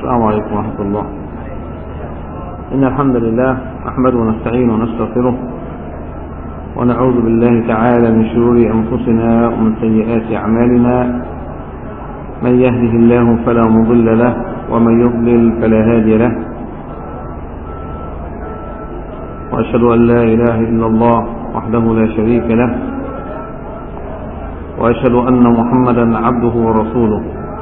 السلام عليكم ورحمة الله. إن الحمد لله نحمده ونستعينه ونستغفره ونعوذ بالله تعالى من شرور أنفسنا ومن سيئات أعمالنا. من يهده الله فلا مضل له ومن يضلل فلا هادي له، وأشهد أن لا إله إلا الله وحده لا شريك له، وأشهد أن محمدا عبده ورسوله.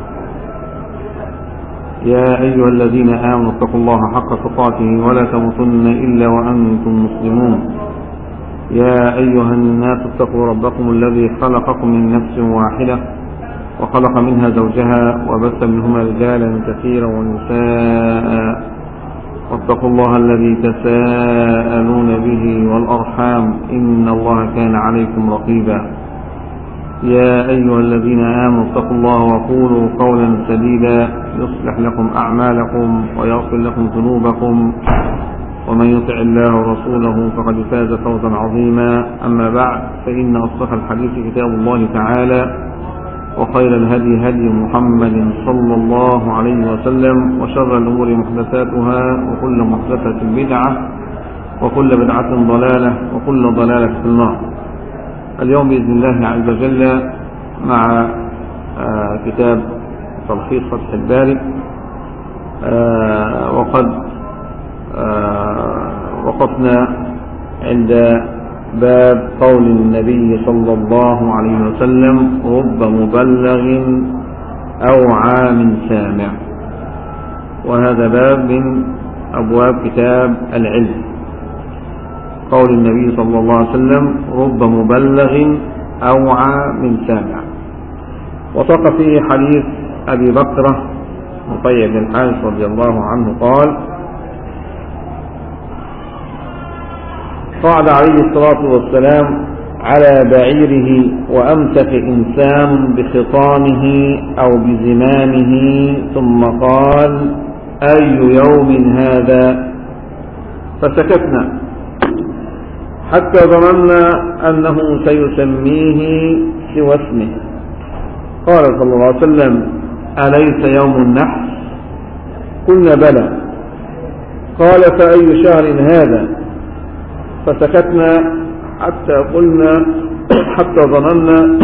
يا أيها الذين آمنوا اتقوا الله حق تقاته ولا تموتن إلا وأنتم مسلمون. يا أيها الناس اتقوا ربكم الذي خلقكم من نفس واحدة وخلق منها زوجها وبث منهما رجالا كثيرا ونساء، واتقوا الله الذي تساءلون به والأرحام إن الله كان عليكم رقيبا. يا أيها الذين آمنوا اتقوا الله وقولوا قولا سديدا يصلح لكم أعمالكم ويغفر لكم ذنوبكم، ومن يطع الله ورسوله فقد فاز فوزا عظيما. أما بعد، فإن أصدق الحديث كتاب الله تعالى، وخير الهدي هدي محمد صلى الله عليه وسلم، وشر الأمور محدثاتها، وكل محدثة بدعة، وكل بدعة ضلالة، وكل ضلالة في النار. اليوم بإذن الله عز وجل مع كتاب تلخيص فتح الباري، وقد وقفنا عند باب قول النبي صلى الله عليه وسلم: رب مبلغ أوعى من سامع. وهذا باب من أبواب كتاب العلم. قول النبي صلى الله عليه وسلم: رب مبلغ أوعى من سامع. وساق فيه حديث أبي بكرة مطيع بن الحارث رضي الله عنه قال: قعد عليه الصلاة والسلام على بعيره وأمسك إنسان بخطامه أو بزمامه، ثم قال: أي يوم هذا؟ فسكتنا حتى ظننا أنه سيسميه سوى اسمه. قال صلى الله عليه وسلم: أليس يوم النحس؟ قلنا: بلى. قال: فأي شهر هذا؟ فسكتنا حتى ظننا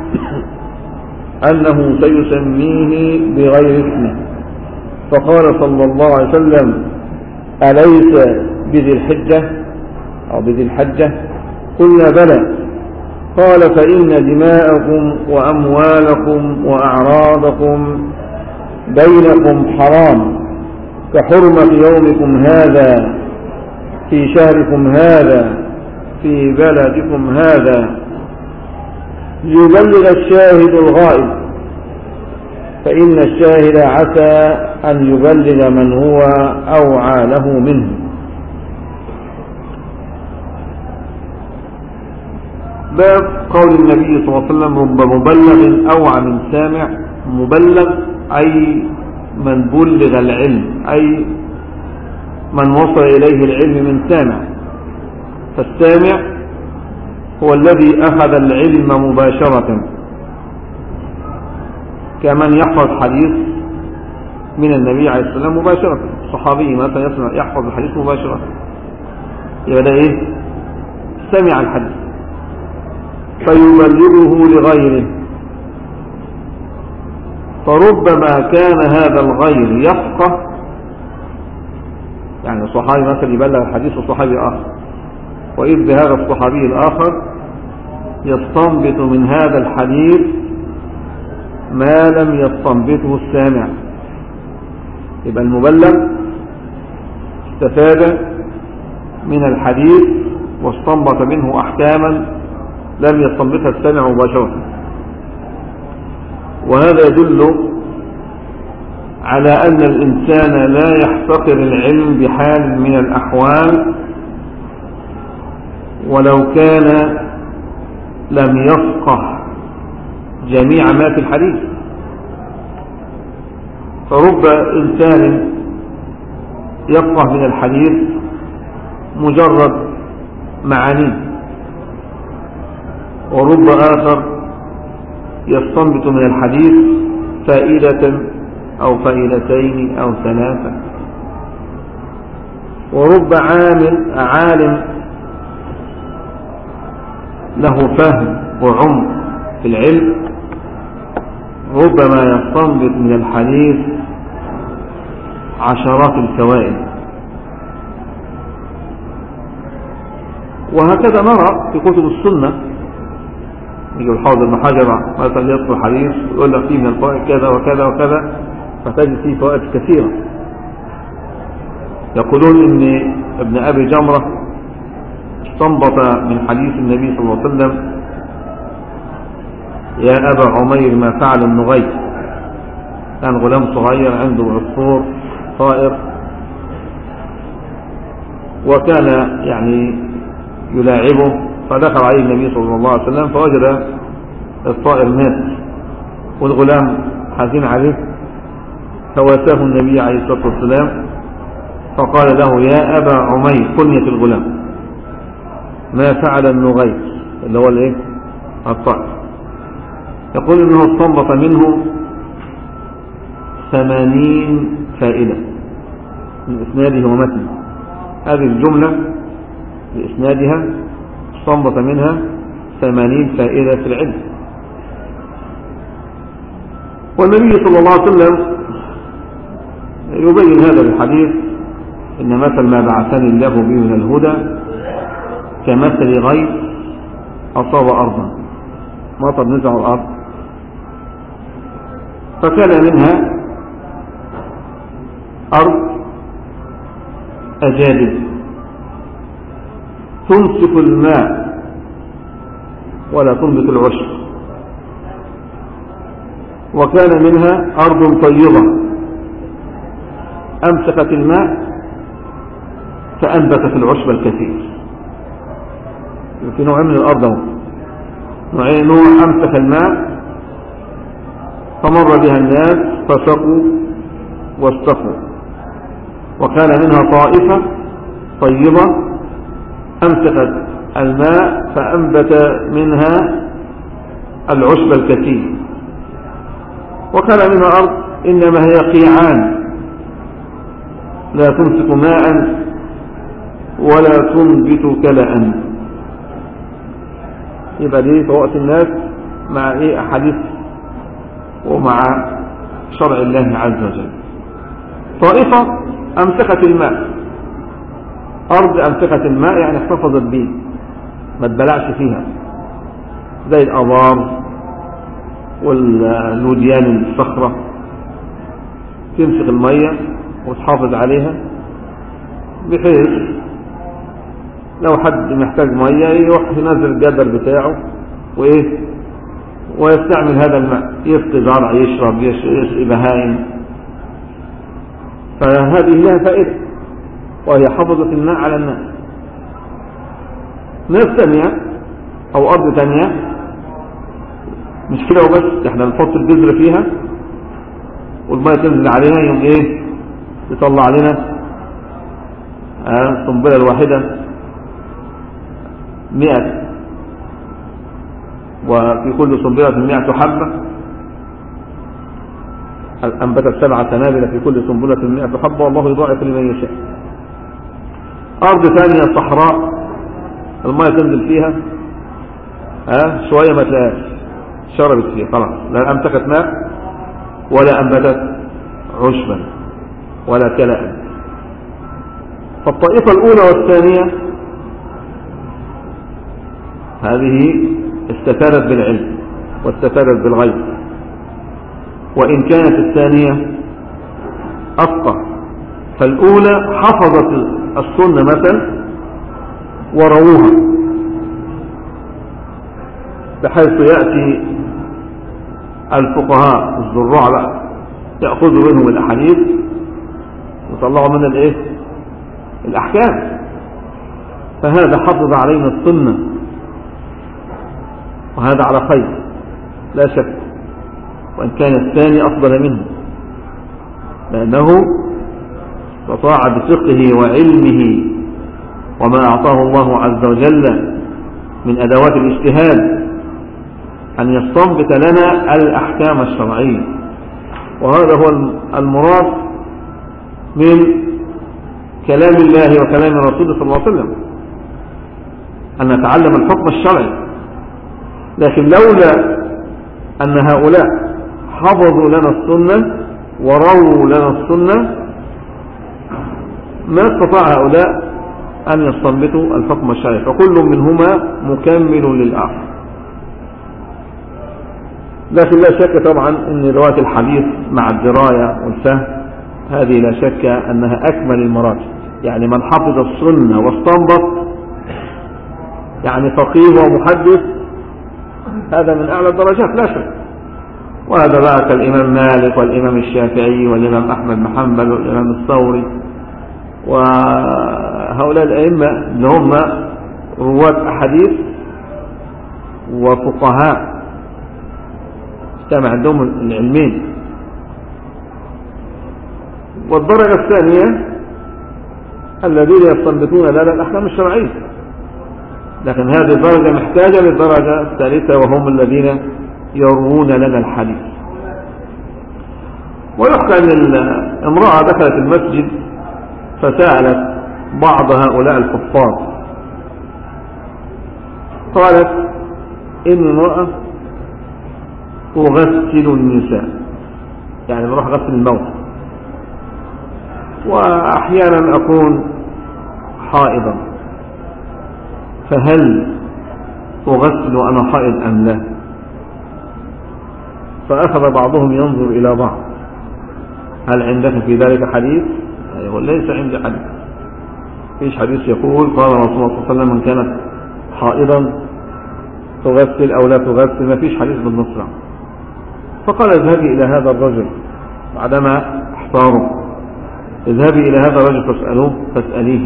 أنه سيسميه بغير اسمه. فقال صلى الله عليه وسلم: أليس بذي الحجة أو بذي الحجة؟ قلنا: بلى. قال: فإن دماءكم وأموالكم وأعراضكم بينكم حرام كحرمة يومكم هذا في شهركم هذا في بلدكم هذا، ليبلغ الشاهد الغائب، فإن الشاهد عسى أن يبلغ من هو أوعى له منه. باب قول النبي صلى الله عليه وسلم: رب مبلغ أوعى من سامع. مبلغ أي من بلغ العلم، أي من وصل إليه العلم من سامع. فالسامع هو الذي أخذ العلم مباشرة، كمن يحفظ حديث من النبي عليه الصلاة والسلام مباشرة. صحابي مثلا يحفظ الحديث مباشرة، يبدأ سمع الحديث فيبلغه لغيره. فربما كان هذا الغير يفقه، يعني صحابي مثلا يبلغ الحديث وصحابي آخر، وإذ بهذا الصحابي الآخر يستنبط من هذا الحديث ما لم يستنبطه السامع. يبقى المبلغ استفاد من الحديث واستنبط منه أحكاما لم يستنبطها السامع مباشرة. وهذا يدل على أن الإنسان لا يحتقر العلم بحال من الأحوال، ولو كان لم يفقه جميع ما في الحديث. فرب إنسان يفقه من الحديث مجرد معانيه، ورب آخر يستنبط من الحديث فائدة أو فائلتين أو ثلاثة. ورب عالم له فهم وعمق في العلم ربما يستنبط من الحديث عشرات الفوائد. وهكذا نرى في كتب السنة، يجي الحافظ ابن حجر مثلا يذكر حديث ويقول لك فيه من الفوائد كذا وكذا وكذا، فتجد فيه فوائد كثيرة. يقولون ان ابن ابي جمرة استنبط من حديث النبي صلى الله عليه وسلم: يا أبا عمير ما فعل النغيث. كان غلام صغير عنده عصفور طائر، وكان يعني يلاعبه، فدخل عليه النبي صلى الله عليه وسلم فوجد الطائر مات والغلام حزين عليه، فواساه النبي عليه الصلاة والسلام فقال له: يا أبا عمير، كنية الغلام، ما فعل النغيث اللي هو الايه الطائر. يقول انه استنبط منه 80 فائدة من اسناده ومتنه. هذه الجملة باسنادها استنبط منها 80 فائدة في العلم. والنبي صلى الله عليه وسلم يبين هذا الحديث: ان مثل ما بعثني الله به من الهدى كمثل غيث أصاب أرضا، مطر نزع الأرض فكان منها أرض أجادب تمسك الماء ولا تنبت العشب، وكان منها أرض طيبة أمسكت الماء فأنبتت العشب الكثير. في نوع من الأرض، نوع أمسك الماء فمر بها الناس فسقوا واستقوا، وكان منها طائفة طيبة أمسكت الماء فأنبت منها العشب الكثير، وكان منها أرض إنما هي قيعان لا تمسك ماء ولا تنبت كلأ. يبقى دي فوقت الناس مع أحاديث ومع شرع الله عز وجل. طائفة أمسكت الماء، أرض أمسكت الماء يعني احتفظت به ما تبلعش فيها، زي الأبار والوديان الصخرة، تمسك المية وتحافظ عليها بحيث لو حد محتاج مية يروح ينزل الجدر بتاعه ويستعمل هذا الماء، يسقي زرع، يشرب، يسقي بهائم. فهذه لها فائدة، وهي حفظت الماء على الناس. ناس ثانية أو أرض ثانية مش كده وبس، احنا نحط البذر فيها والماء تنزل عليها يوم يطلع لنا القنبلة الواحدة 100، وفي كل سنبلة 100 حبة، أنبتت 7 سنابل في كل سنبلة 100 حبة، والله يضاعف لمن يشاء. أرض ثانية صحراء الماء تنزل فيها شوية ما تلاقيش، شربت فيها خلاص، لا أمسكت ماء ولا أنبتت عشبا ولا كلأ. فالطائفة الأولى والثانية هذه استفادت بالعلم واستفادت بالغيب، وإن كانت الثانية أفقه. فالأولى حفظت السنة مثلا ورووها، بحيث يأتي الفقهاء الزراع بقى يأخذوا منهم الأحاديث ويطلعوا منها الأحكام. فهذا حفظ علينا السنة، وهذا على خير لا شك، وإن كان الثاني أفضل منه، لأنه استطاع بفقهه وعلمه وما أعطاه الله عز وجل من أدوات الاجتهاد أن يستنبط لنا الأحكام الشرعية وهذا هو المراد من كلام الله وكلام رسوله صلى الله عليه وسلم، أن نتعلم الحكم الشرعي. لكن لولا أن هؤلاء حفظوا لنا السنة ورووا لنا السنة ما استطاع هؤلاء أن يستنبطوا الحكم الشرعي، فكل منهما مكمل للآخر. لكن لا شك طبعا أن رواية الحديث مع الدراية والفهم هذه لا شك أنها أكمل المراتب. يعني من حفظ السنة واستنبط يعني فقيه ومحدث، هذا من أعلى الدرجات لا شك. وهذا بقى كالإمام مالك والإمام الشافعي والإمام أحمد بن حنبل والإمام الثوري وهؤلاء الأئمة اللي هم رواة أحاديث وفقهاء اجتمع عندهم العلمين. والدرجة الثانية الذين يستنبطون لنا الأحكام الشرعية، لكن هذه الدرجة محتاجة للدرجة الثالثة وهم الذين يروون لنا الحديث. ويحكى أن امرأة دخلت المسجد فسألت بعض هؤلاء الحفاظ، قالت إن امرأة تغسل النساء، يعني بروح غسل الموت، وأحيانا أكون حائضا، فهل أغسل وأنا حائض أم لا؟ فأخذ بعضهم ينظر إلى بعض، هل عندك في ذلك حديث؟ يقول ليس عندي حديث، فيش حديث يقول قال رسول الله صلى الله عليه وسلم من كانت حائضا تغسل أو لا تغسل، ما فيش حديث بالنص. فقال اذهبي إلى هذا الرجل بعدما احتاروا، اذهبي إلى هذا الرجل فاسأليه،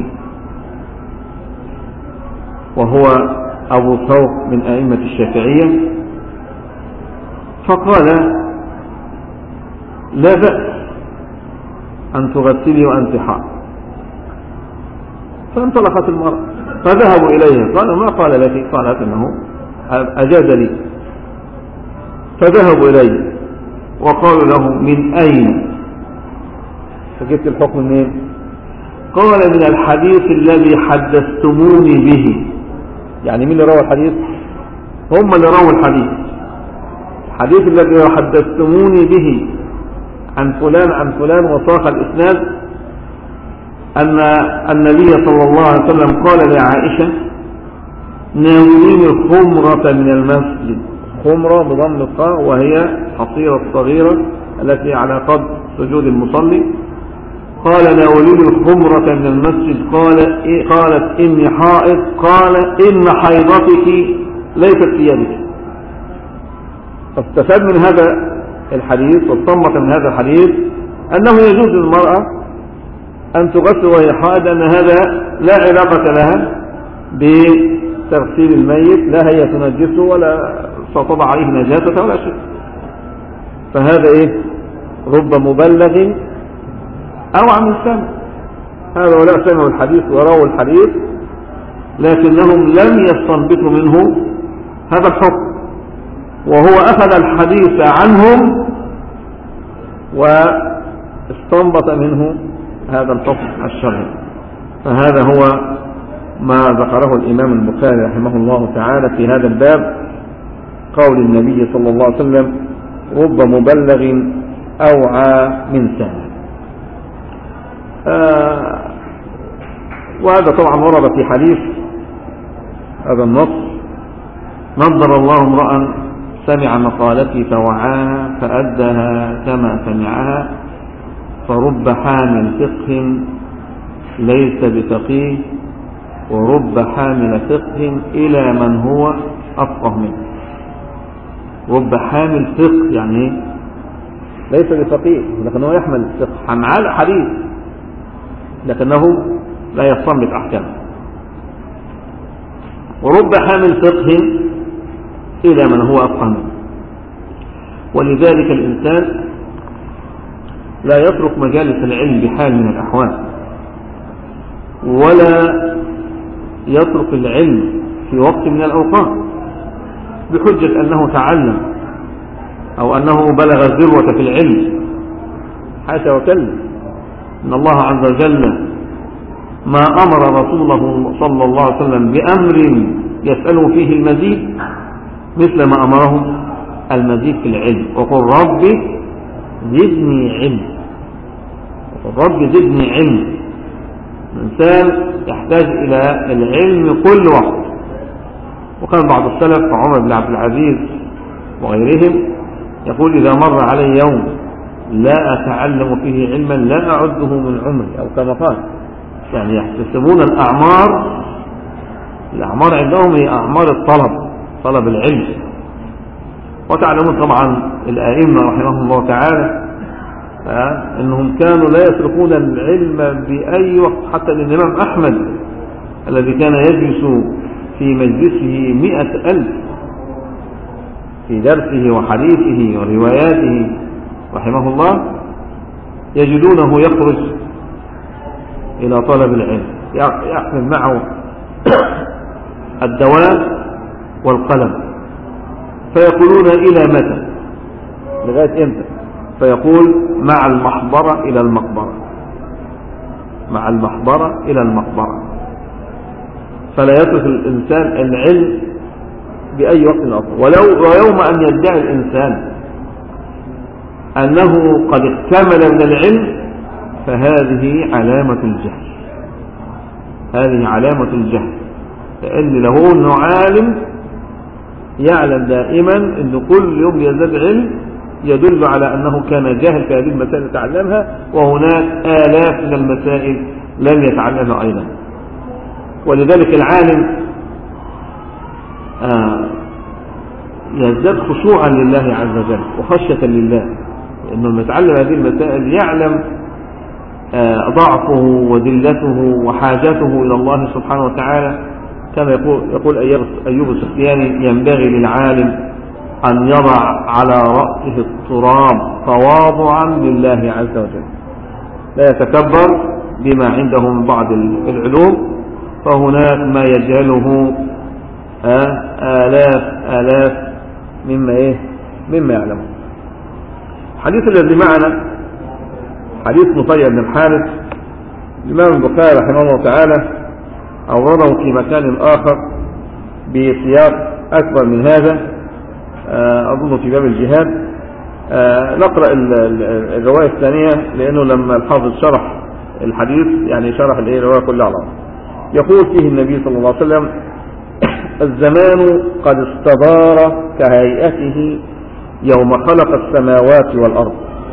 وهو أبو ثور من أئمة الشافعية. فقال لا بأس أن تغسلي وأنت حائض. فانطلقت المرأة فذهبوا إليها، قالوا ما قال لك؟ قالت إنه أجاز لي. فذهبوا إليه وقالوا له من أين؟ فجبت الحكم منين؟ قال من الحديث الذي حدثتموني به. يعني مين اللي روى الحديث؟ هم اللي رووا الحديث. الحديث الذي حدثتموني به عن فلان عن فلان، وساق الإسناد أن النبي صلى الله عليه وسلم قال لعائشة ناوليني الخمرة من المسجد. خمرة بضم الخاء وهي حصيرة صغيرة التي على قدر سجود المصلي. قال ناوليني الخمرة من المسجد. قالت إني حائض. قال إن حيضتك ليست في يدك. فاستفاد من هذا الحديث واستنبط من هذا الحديث أنه يجوز للمرأة أن تغسل وهي حائض، أن هذا لا علاقة لها بتغسيل الميت، لا هي تنجسه ولا ستضع عليه نجاسة ولا شيء. فهذا إيه؟ رب مبلغ أو عن سمع. هؤلاء سمعوا الحديث ورووا الحديث لكنهم لم يستنبطوا منه هذا الحكم، وهو أخذ الحديث عنهم واستنبط منه هذا الحكم الشرعي. فهذا هو ما ذكره الإمام البخاري رحمه الله تعالى في هذا الباب، قول النبي صلى الله عليه وسلم رب مبلغ أوعى من سامع. وهذا طبعا ورد في حديث هذا النص نظر الله امرأ سمع مقالتي فوعاها فأدها كما سمعها، فرب حامل فقه ليس بفقيه ورب حامل فقه إلى من هو أفقه منه. رب حامل فقه يعني ليس بفقيه لكنه يحمل فقه معاه الحديث لكنه لا يستنبط أحكامه، ورب حامل فقه إلى من هو أفقه منه. ولذلك الإنسان لا يترك مجالس العلم بحال من الأحوال، ولا يترك العلم في وقت من الأوقات بحجة أنه تعلم أو أنه بلغ الذروة في العلم حاشا وكلا، إن الله عز وجل ما أمر رسوله صلى الله عليه وسلم بأمر يسأله فيه المزيد مثل ما أمره المزيد في العلم. وقل رب زدني علم، وقل رب زدني علم. الإنسان يحتاج إلى العلم كل وقت. وكان بعض السلف عمر بن عبد العزيز وغيرهم يقول إذا مر علي يوم لا أتعلم فيه علما لا أعده من عمري، أو كما قال. يعني يحتسبون الأعمار عندهم هي أعمار طلب العلم. وتعلمون طبعا الآئمة رحمهم الله تعالى أنهم كانوا لا يتركون العلم بأي وقت. حتى الإمام أحمد الذي كان يجلس في مجلسه 100,000 في درسه وحديثه ورواياته رحمه الله، يجدونه يخرج إلى طلب العلم، يحمل معه الدواء والقلم، فيقولون إلى متى؟ لغاية إمتى؟ فيقول مع المحبرة إلى المقبرة، مع المحبرة إلى المقبرة. فلا يترك الإنسان العلم بأي وقت آخر. ويوم أن يدعي الإنسان أنه قد اكتمل من العلم فهذه علامة الجهل، هذه علامة الجهل. لأن له أنه عالم يعلم دائما أنه كل يوم يزداد علم يدل على أنه كان جاهل في هذه المسائل يتعلمها، وهناك آلاف من المسائل لم يتعلمها أيضا. ولذلك العالم يزداد خشوعا لله عز وجل وخشية لله، لأنه المتعلم هذه المسائل يعلم ضعفه وذلته وحاجته إلى الله سبحانه وتعالى. كما يقول أيوب السختياني ينبغي للعالم أن يضع على رأسه التراب تواضعا لله عز وجل، لا يتكبر بما عنده من بعض العلوم، فهناك ما يجهله آلاف مما يعلمه. الحديث الذي معنا حديث نفيع بن الحارث، الإمام البخاري رحمه الله تعالى أورده في مكان آخر بسياق أكبر من هذا، أظن في باب الجهاد. نقرأ الرواية الثانية لأنه لما الحافظ شرح الحديث يعني شرح الرواية كلها على بعض. يقول فيه النبي صلى الله عليه وسلم: الزمان قد استدار كهيئته يوم خلق السماوات والأرض،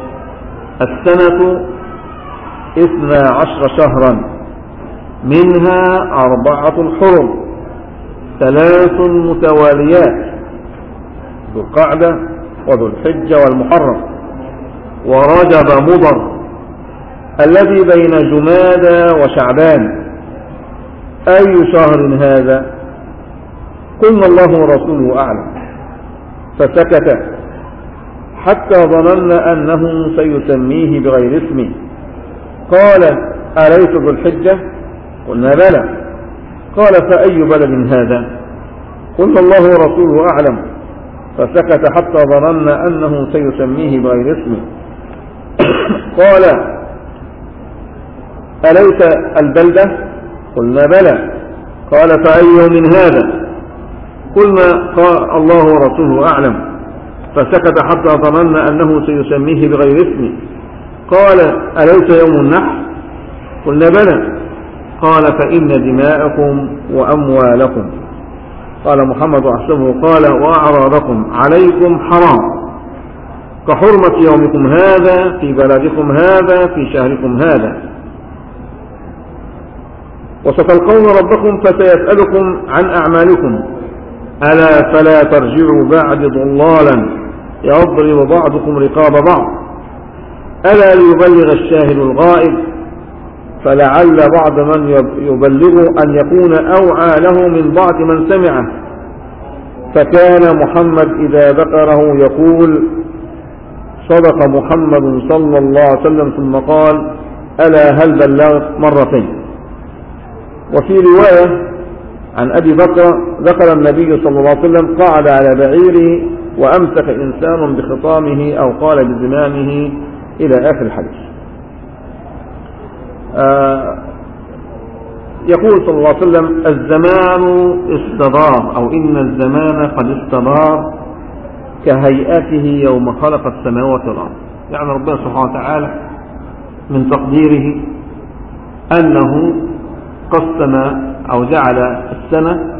السنة 12 شهرا، منها 4 حرم، 3 متواليات، ذو القعدة وذو الحجة والمحرم ورجب مضر الذي بين جمادى وشعبان، أي شهر هذا؟ قلنا الله ورسوله أعلم، فسكت حتى ظننا أنه سيسميه بغير اسمه. قال: أليس ذو الحجة؟ قلنا بلى. قال: فأي بلد هذا؟ قلنا الله ورسوله أعلم، فسكت حتى ظننا أنه سيسميه بغير اسمه. قال: أليس البلدة؟ قلنا بلى. قال: فأي من هذا؟ قلنا قال الله ورسوله أعلم، فسكت حتى ظننا أنه سيسميه بغير اسمه. قال: أليس يوم النحر؟ قلنا بلى. قال: فإن دماءكم وأموالكم، قال محمد أحسبه، قال: وأعراضكم عليكم حرام كحرمة يومكم هذا في بلدكم هذا في شهركم هذا، وستلقون ربكم فسيسألكم عن أعمالكم، ألا فلا ترجعوا بعد ضلالا يضرب بعضكم رقاب بعض، ألا ليبلغ الشاهد الغائب، فلعل بعض من يبلغ أن يكون أوعى له من بعض من سمعه. فكان محمد إذا ذكره يقول: صدق محمد صلى الله عليه وسلم، ثم قال: ألا هل بلغت؟ مرتين. وفي رواية عن أبي بكر ذكر النبي صلى الله عليه وسلم: قعد على بعيره وأمسك إنسان بخطامه أو قال بزمامه إلى آخر الحديث. يقول صلى الله عليه وسلم: الزمان استدار، أو إن الزمان قد استدار كهيئته يوم خلق السماوات والأرض. يعني ربنا سبحانه وتعالى من تقديره أنه قسم أو جعل السنة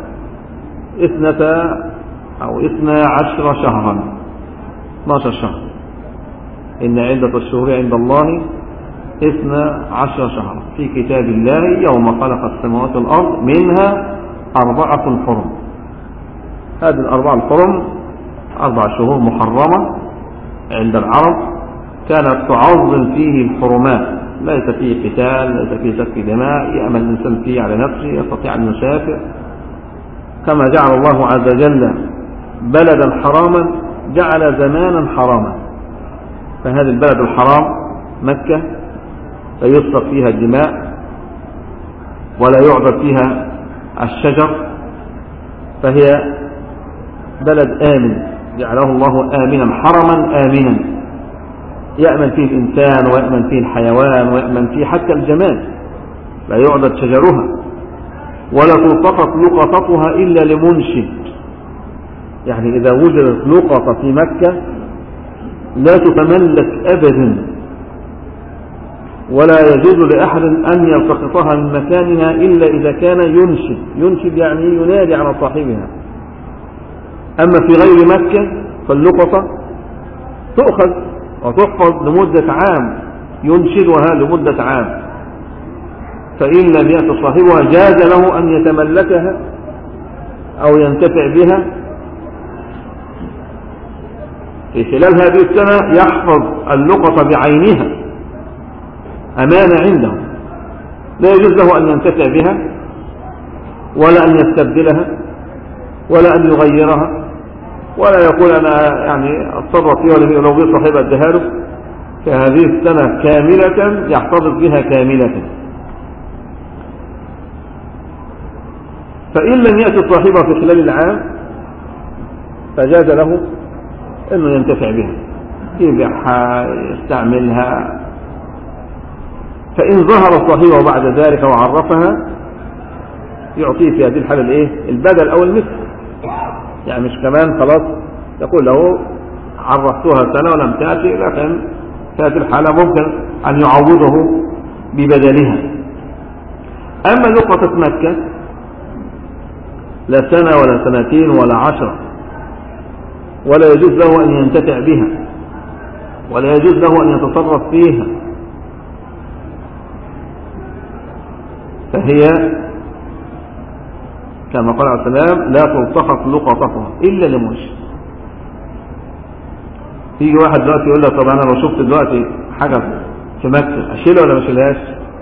12 شهرا، 12 شهر. إن عدة الشهور عند الله 12 شهرا في كتاب الله يوم خلق السماوات والأرض منها 4 حرم. هذه ال4 الحرم 4 شهور محرمة عند العرب، كانت تعظم فيه الحرمات، ليس فيه قتال، ليس فيه سفك دماء، يأمن الإنسان فيه على نفسه، يستطيع أن يسافر. كما جعل الله عز وجل بلدا حراما جعل زمانا حراما. فهذا البلد الحرام مكة لا يسفك فيها الدماء ولا يعبد فيها الشجر، فهي بلد آمن جعله الله آمنا، حرما آمنا يأمن فيه الإنسان ويأمن فيه الحيوان ويأمن فيه حتى الجمال، لا يعبد شجرها ولا تلتقط لقطتها إلا لمنشد. يعني إذا وجدت لقطة في مكة لا تتملك أبدا، ولا يجوز لأحد أن يلتقطها من مكانها إلا إذا كان ينشد يعني ينادي على صاحبها. أما في غير مكة فاللقطة تؤخذ وتحفظ لمدة عام، ينشدها لمدة عام، فإن لم يأت صاحبها جاز له أن يتملكها أو ينتفع بها في خلال هذه السنة، يحفظ اللقطة بعينها أمانة عنده، لا يجوز له أن ينتفع بها ولا أن يستبدلها ولا أن يغيرها، ولا يقول أنا يعني أتصرف فيها لو بي صاحبها اديها له. فهذه السنة كاملة يحتفظ بها كاملة. فإن لم يأتي صاحبها في خلال العام فجاز له أنه ينتفع بها، يبيعها يستعملها. فإن ظهر صاحبه بعد ذلك وعرفها يعطيه في هذه الحالة البدل أو المثل. يعني مش كمان خلاص يقول له عرفتها سنة ولم تأتي، لكن في هذه الحالة ممكن أن يعوضه ببدلها. أما لقطة مكة لا سنة ولا سنتين ولا 10، ولا يجوز له أن ينتفع بها ولا يجوز له أن يتصرف فيها، فهي كما قال عليه السلام لا تلتقط لقطتها إلا لمنشد. يجي واحد دلوقتي يقول لك طب أنا لو شفت دلوقتي حاجة في مكة أشيلها ولا ما أشيلهاش؟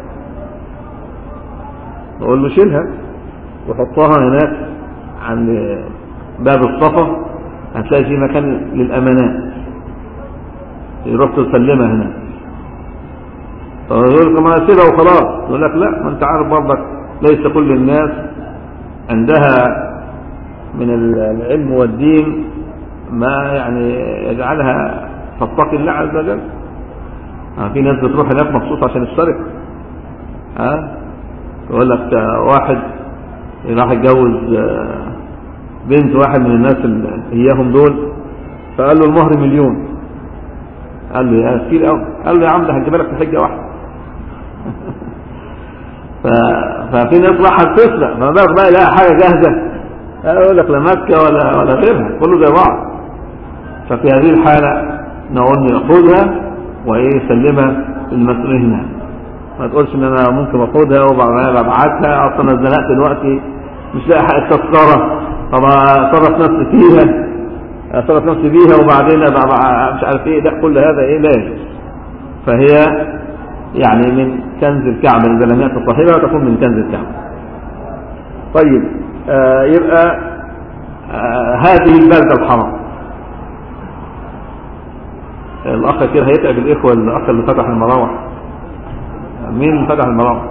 نقول له شيلها وحطها هناك عند باب الصفا، هتلاقي في مكان للأمانات، يروح تسلمها هناك. طب يقول لك ما أسيبها وخلاص، يقول لك لا، ما أنت عارف برضك ليس كل الناس عندها من العلم والدين ما يعني يجعلها تتقي الله عز وجل. في ناس بتروح هناك مخصوص عشان السرقة. يقول لك واحد راح يتجوز بنت واحد من الناس اللي اياهم دول، فقال له المهر 1,000,000. قال له يا كتير قوي. قال له يا عم ده هجيب لك في حجة واحدة. ففي ناس راحت تسرق، فما بالك بقى يلاقي حاجة جاهزة، يقول لك لا مكة ولا غيرها، كله زي بعض. ففي هذه الحالة نقول يأخذها ويسلمها المسؤول هنا. ما تقولش ان انا ممكن اخدها وبعدين ابعتها، اصلا انا اتزنقت دلوقتي مش لاقي حق التذكره، طب اصرف نفسي بيها وبعدين مش عارف ايه. ده كل هذا لا يجوز. فهي يعني من كنز الكعبة اذا لم يأتي صاحبها تكون من كنز الكعبة. طيب يبقى هذه البلدة الحرام. الاخ كتير هيتعب الاخوه، الاخ اللي فتح المراوح. مين اللي فتح المراوح؟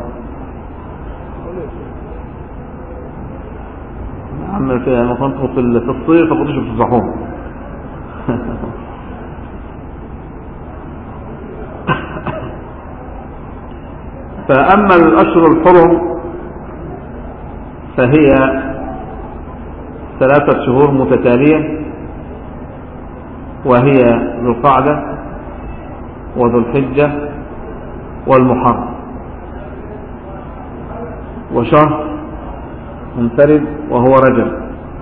يا عم ما كنتوا في الصيف ما كنتوش بتصحوهم. فأما الأشهر الحرم فهي 3 شهور متتالية، وهي ذو القعدة وذو الحجة والمحرم، وشهر منفرد وهو رجب.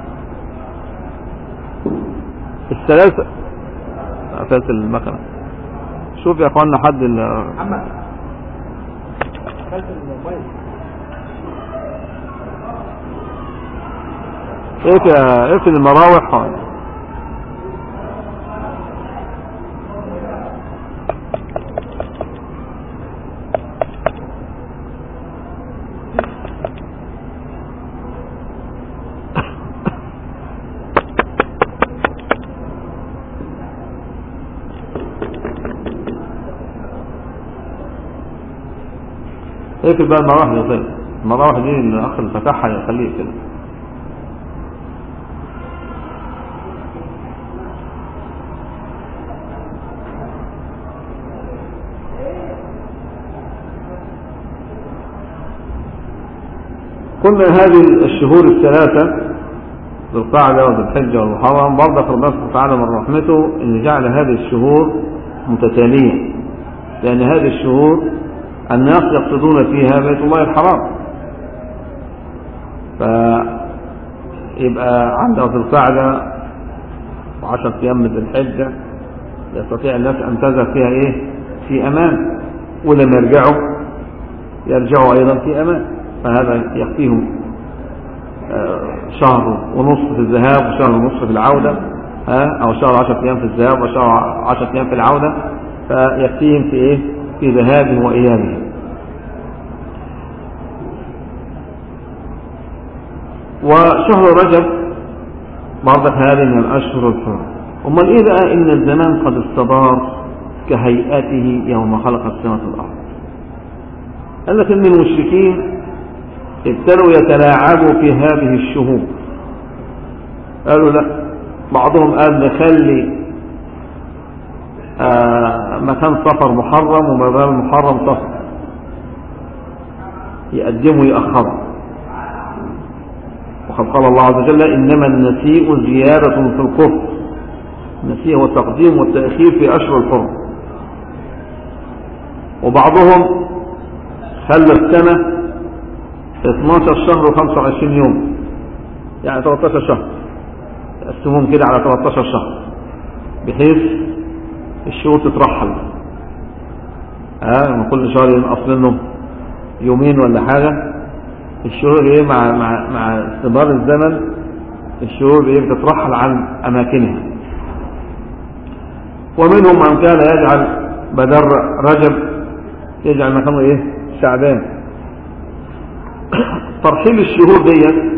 الثلاثة أساس المكنة. شوف يا أخوانا حد محمد اقفل المراوح. اقفل بقى المراوح دي. طيب المراوح دي الاخ اللي فتحها يخليه كده. قلنا هذه الشهور الثلاثة ذو القعدة وذو الحجة والمحرم برضه ربنا سبحانه وتعالى من رحمته ان جعل هذه الشهور متتالية، لأن هذه الشهور الناس يقصدون فيها بيت الله الحرام، فيبقى عنده ذو القعدة و10 أيام من ذي الحجة يستطيع الناس أن تذهب فيها إيه في أمان، ولما يرجعوا أيضا في أمان، فهذا يكفيهم شهر ونصف في الذهاب وشهر ونصف في العودة، أو شهر 10 أيام في الذهاب وشهر 10 أيام في العودة، فيكفيهم في إيه في ذهابه وإيابه. وشهر رجب برضك هذه من الأشهر الحرم. أمال إيه بقى إن الزمان قد استدار كهيئته يوم خلق السماوات والأرض؟ قال لك إن المشركين ابتدوا يتلاعبوا في هذه الشهور. قالوا لا، بعضهم قال نخلي مكان سفر محرم ومكان محرم سفر، يقدموا يأخروا. وقد قال الله عز وجل إنما النسيء زيادة في الكفر. النسيء هو التقديم والتأخير في أشهر الحرم. وبعضهم خلى السنة 12 شهر و25 يوم، يعني 13 شهر، يقسمون كده على 13 شهر بحيث الشهور تترحل، من كل شهر ينقص منه يومين ولا حاجة. الشهور ايه مع استمرار الزمن الشهور ايه بتترحل عن اماكنها. ومنهم من كان يجعل بدل رجب يجعل مكانه ايه شعبان. ترحيل الشهور دي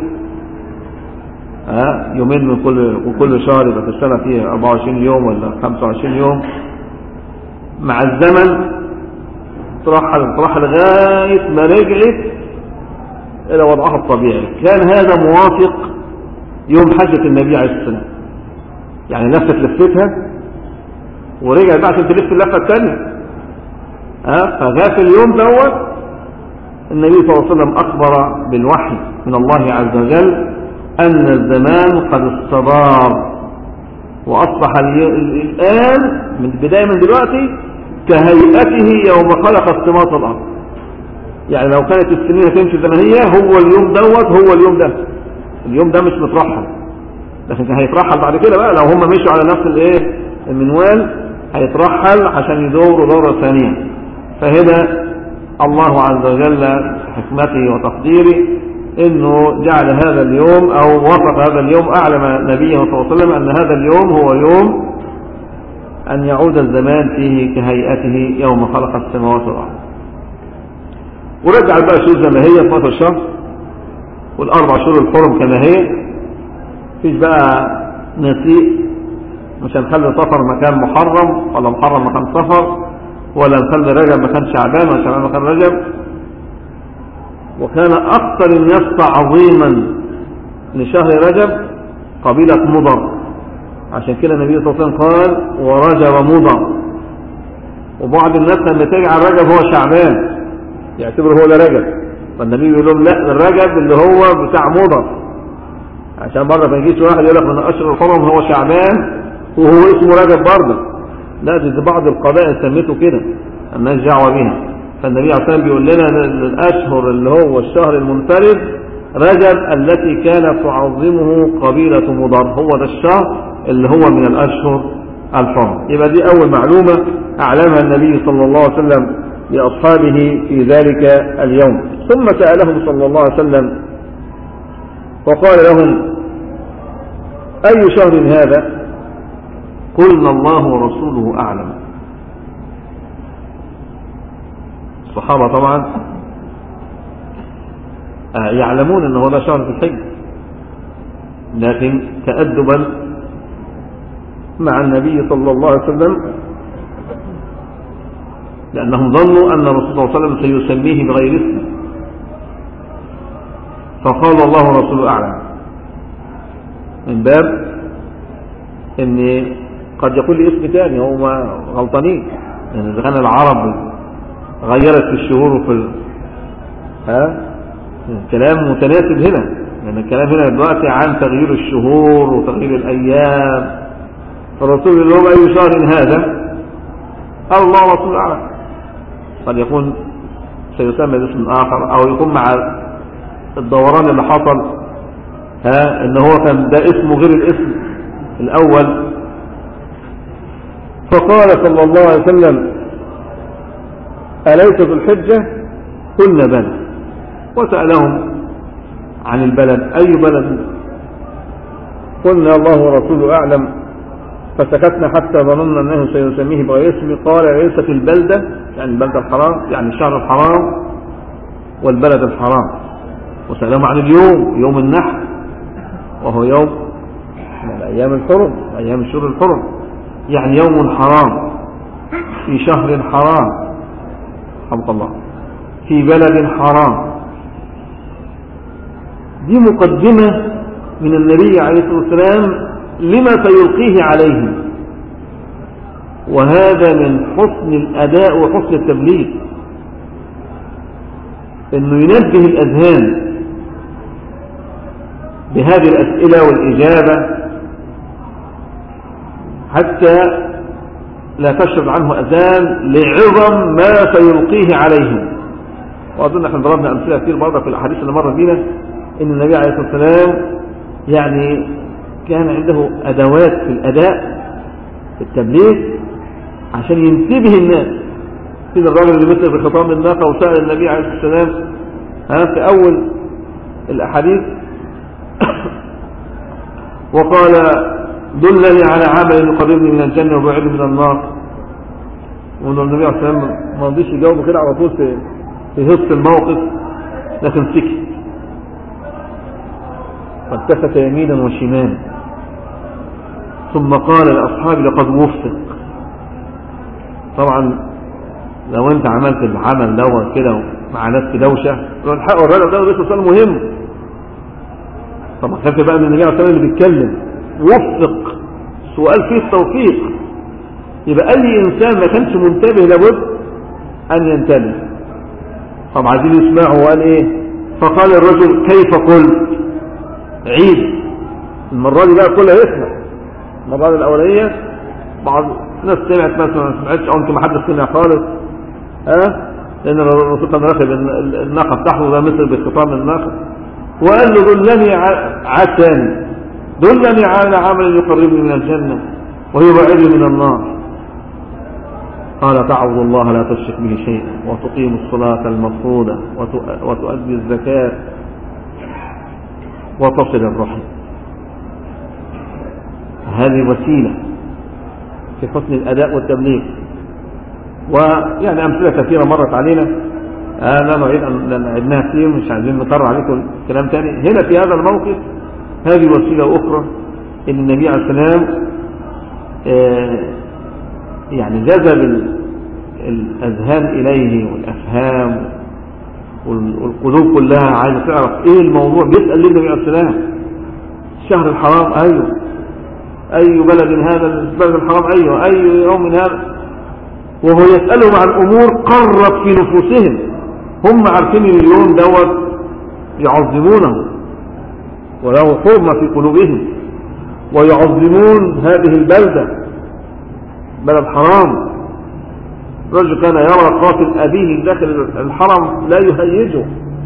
يومين من كل شهر يبقى في السنة فيه 24 يوم ولا 25 يوم، مع الزمن ترحل لغاية ما رجعت إلى وضعها الطبيعي. كان هذا موافق يوم حجة النبي عليه السلام، يعني لفتها ورجع بقى عشان تلف اللفة الثانية. فجاء في اليوم دوت النبي صلى الله عليه وسلم أخبر بالوحي من الله عز وجل أن الزمان قد استدار وأصبح الآن من البداية من دلوقتي كهيئته يوم خلق السماوات والأرض. يعني لو كانت السنين تمشي زمنية هو اليوم دوت هو اليوم ده، اليوم ده مش مترحل، لكن كان هيترحل بعد كده بقى لو هم مشوا على نفس الايه المنوال، هيترحل عشان يدوروا دورة ثانية. فهنا الله عز وجل حكمته وتقديره انه جعل هذا اليوم او وصف هذا اليوم، اعلم نبيه صلى الله عليه وسلم ان هذا اليوم هو يوم ان يعود الزمان فيه كهيئته يوم خلق السماوات والارض. ورجع بقى شهور زي ما هي 12 شهر والاربع شهور الحرم كما هي، مفيش بقى نسيء، مش هنخلي صفر مكان محرم ولا محرم مكان صفر، ولا نخلي رجب مكان شعبان ولا شعبان مكان رجب. وكان اكثر الناس تعظيما لشهر رجب قبيلة مضر، عشان كده النبي صلى الله عليه وسلم قال ورجب مضر. وبعض الناس لما تجعل رجب هو شعبان يعتبره هو ده رجب. فالنبي يقول لهم لا، الرجب اللي هو بتاع مضر، عشان برضه ما يجيش واحد يقول لك من اشهر الحرم هو شعبان وهو اسمه رجب برضه. لا، دي بعض القبائل سميته كده، الناس دعوه بيها. فالنبي عليه الصلاه والسلام بيقول لنا الاشهر اللي هو الشهر المنفرد رجب التي كانت تعظمه قبيله مضر، هو ده الشهر اللي هو من الاشهر الحرم. يبقى دي اول معلومه اعلمها النبي صلى الله عليه وسلم لاصحابه في ذلك اليوم. ثم سالهم صلى الله عليه وسلم وقال لهم: اي شهر هذا؟ قلنا: الله ورسوله اعلم. الصحابه طبعا يعلمون ان هو ده شهر في الحج، لكن تأدبا مع النبي صلى الله عليه وسلم، لأنهم ظنوا أن الرسول صلى الله عليه وسلم سيسميه بغير اسمه، فقال: الله ورسوله أعلم، من باب أن قد يقول لي اسم ثاني هم غلطانين، لأن إذا كان العرب غيرت في الشهور وفي الكلام متناسب هنا، لأن الكلام هنا دلوقتي عن تغيير الشهور وتغيير الأيام. فالرسول يقول لهم: أي شهر هذا؟ قال: الله ورسوله أعلم. قد يكون سيسمى باسم آخر، أو يكون مع الدوران اللي حصل إن هو كان ده اسمه غير الاسم الأول. فقال صلى الله عليه وسلم: أليس ذو الحجة؟ قلنا: بلى. وسألهم عن البلد: أي بلد؟ قلنا: الله ورسوله أعلم. فسكتنا حتى ظننا أنه سيسميه بغير اسمه. قال: ليست البلدة، يعني البلدة الحرام، يعني الشهر الحرام والبلد الحرام. وسألهم عن اليوم، يوم النحر، وهو يوم من أيام الحرم، أيام الشهور الحرم، يعني يوم حرام في شهر حرام، رحمك الله، في بلد حرام. دي مقدمة من النبي عليه الصلاة والسلام لما سيلقيه عليهم، وهذا من حسن الأداء وحسن التبليغ، انه ينبه الأذهان بهذه الأسئلة والإجابة حتى لا تشرب عنه أذان لعظم ما سيلقيه عليهم. وأظن احنا ضربنا أمثلة كثير برضه في الأحاديث اللي مرت بينا إن النبي عليه الصلاة والسلام يعني كان عنده أدوات في الأداء في التبليغ عشان ينتبه الناس. كده الراجل اللي مثل بخطام الناقة وسأل النبي عليه الصلاة والسلام في أول الأحاديث وقال: دلني على عمل يقربني من الجنة وبعدني من النار. والنبي عليه الصلاة والسلام ما رضيش يجاوبه كده على طول في هص الموقف، لكن سكت فالتفت يمينا وشمالا، ثم قال لأصحابي: لقد وفق. طبعا لو انت عملت العمل دوت كده مع ناس في دوشه الحق الراجل ده لسه سؤال مهم. طبعا خدت بقى من النبي عليه الصلاه والسلام اللي بيتكلم وفق، سؤال فيه التوفيق، يبقى اي انسان ما كانش منتبه لابد ان ينتبه. طبعا عايزين يسمعوا. وقال ايه؟ فقال الرجل: كيف قلت؟ عيد المره دي بقى كلها يسمع. المره الاولانيه بعض ناس سمعت مثلا ما سمعتش، او يمكن ما حدش سمع خالص، لان الرسول كان راكب الناقه بتاعته ده مثل بخطام الناقه، وقال له: دلني عتاني، دلني على عمل يقربني من الجنه ويبعدني من النار. قال: تعبد الله لا تشرك به شيئا، وتقيم الصلاه المفروضه، وتؤدي الزكاه، وتصل الرحم. هذه وسيله في حسن الأداء والتبليغ. ويعني أمثلة كثيرة مرت علينا، لا نريد أن نعيدناها كثير، مش عايزين نكرر عليكم كلام تاني. هنا في هذا الموقف هذه وسيلة أخرى إن النبي عليه السلام يعني جذب الأذهان إليه والأفهام والقلوب كلها عايزة تعرف إيه الموضوع. بيسأل النبي عليه السلام: الشهر الحرام؟ أيوه. أي بلد هذا البلد الحرام؟ أيوه. أي يوم هذا؟ وهو يسألهم عن أمور قرت في نفوسهم، هم عارفين اليوم دوت يعظمونه وله حرمة في قلوبهم، ويعظمون هذه البلدة، بلد حرام. رجل كان يرى قاتل أبيه داخل الحرم لا يهيجه،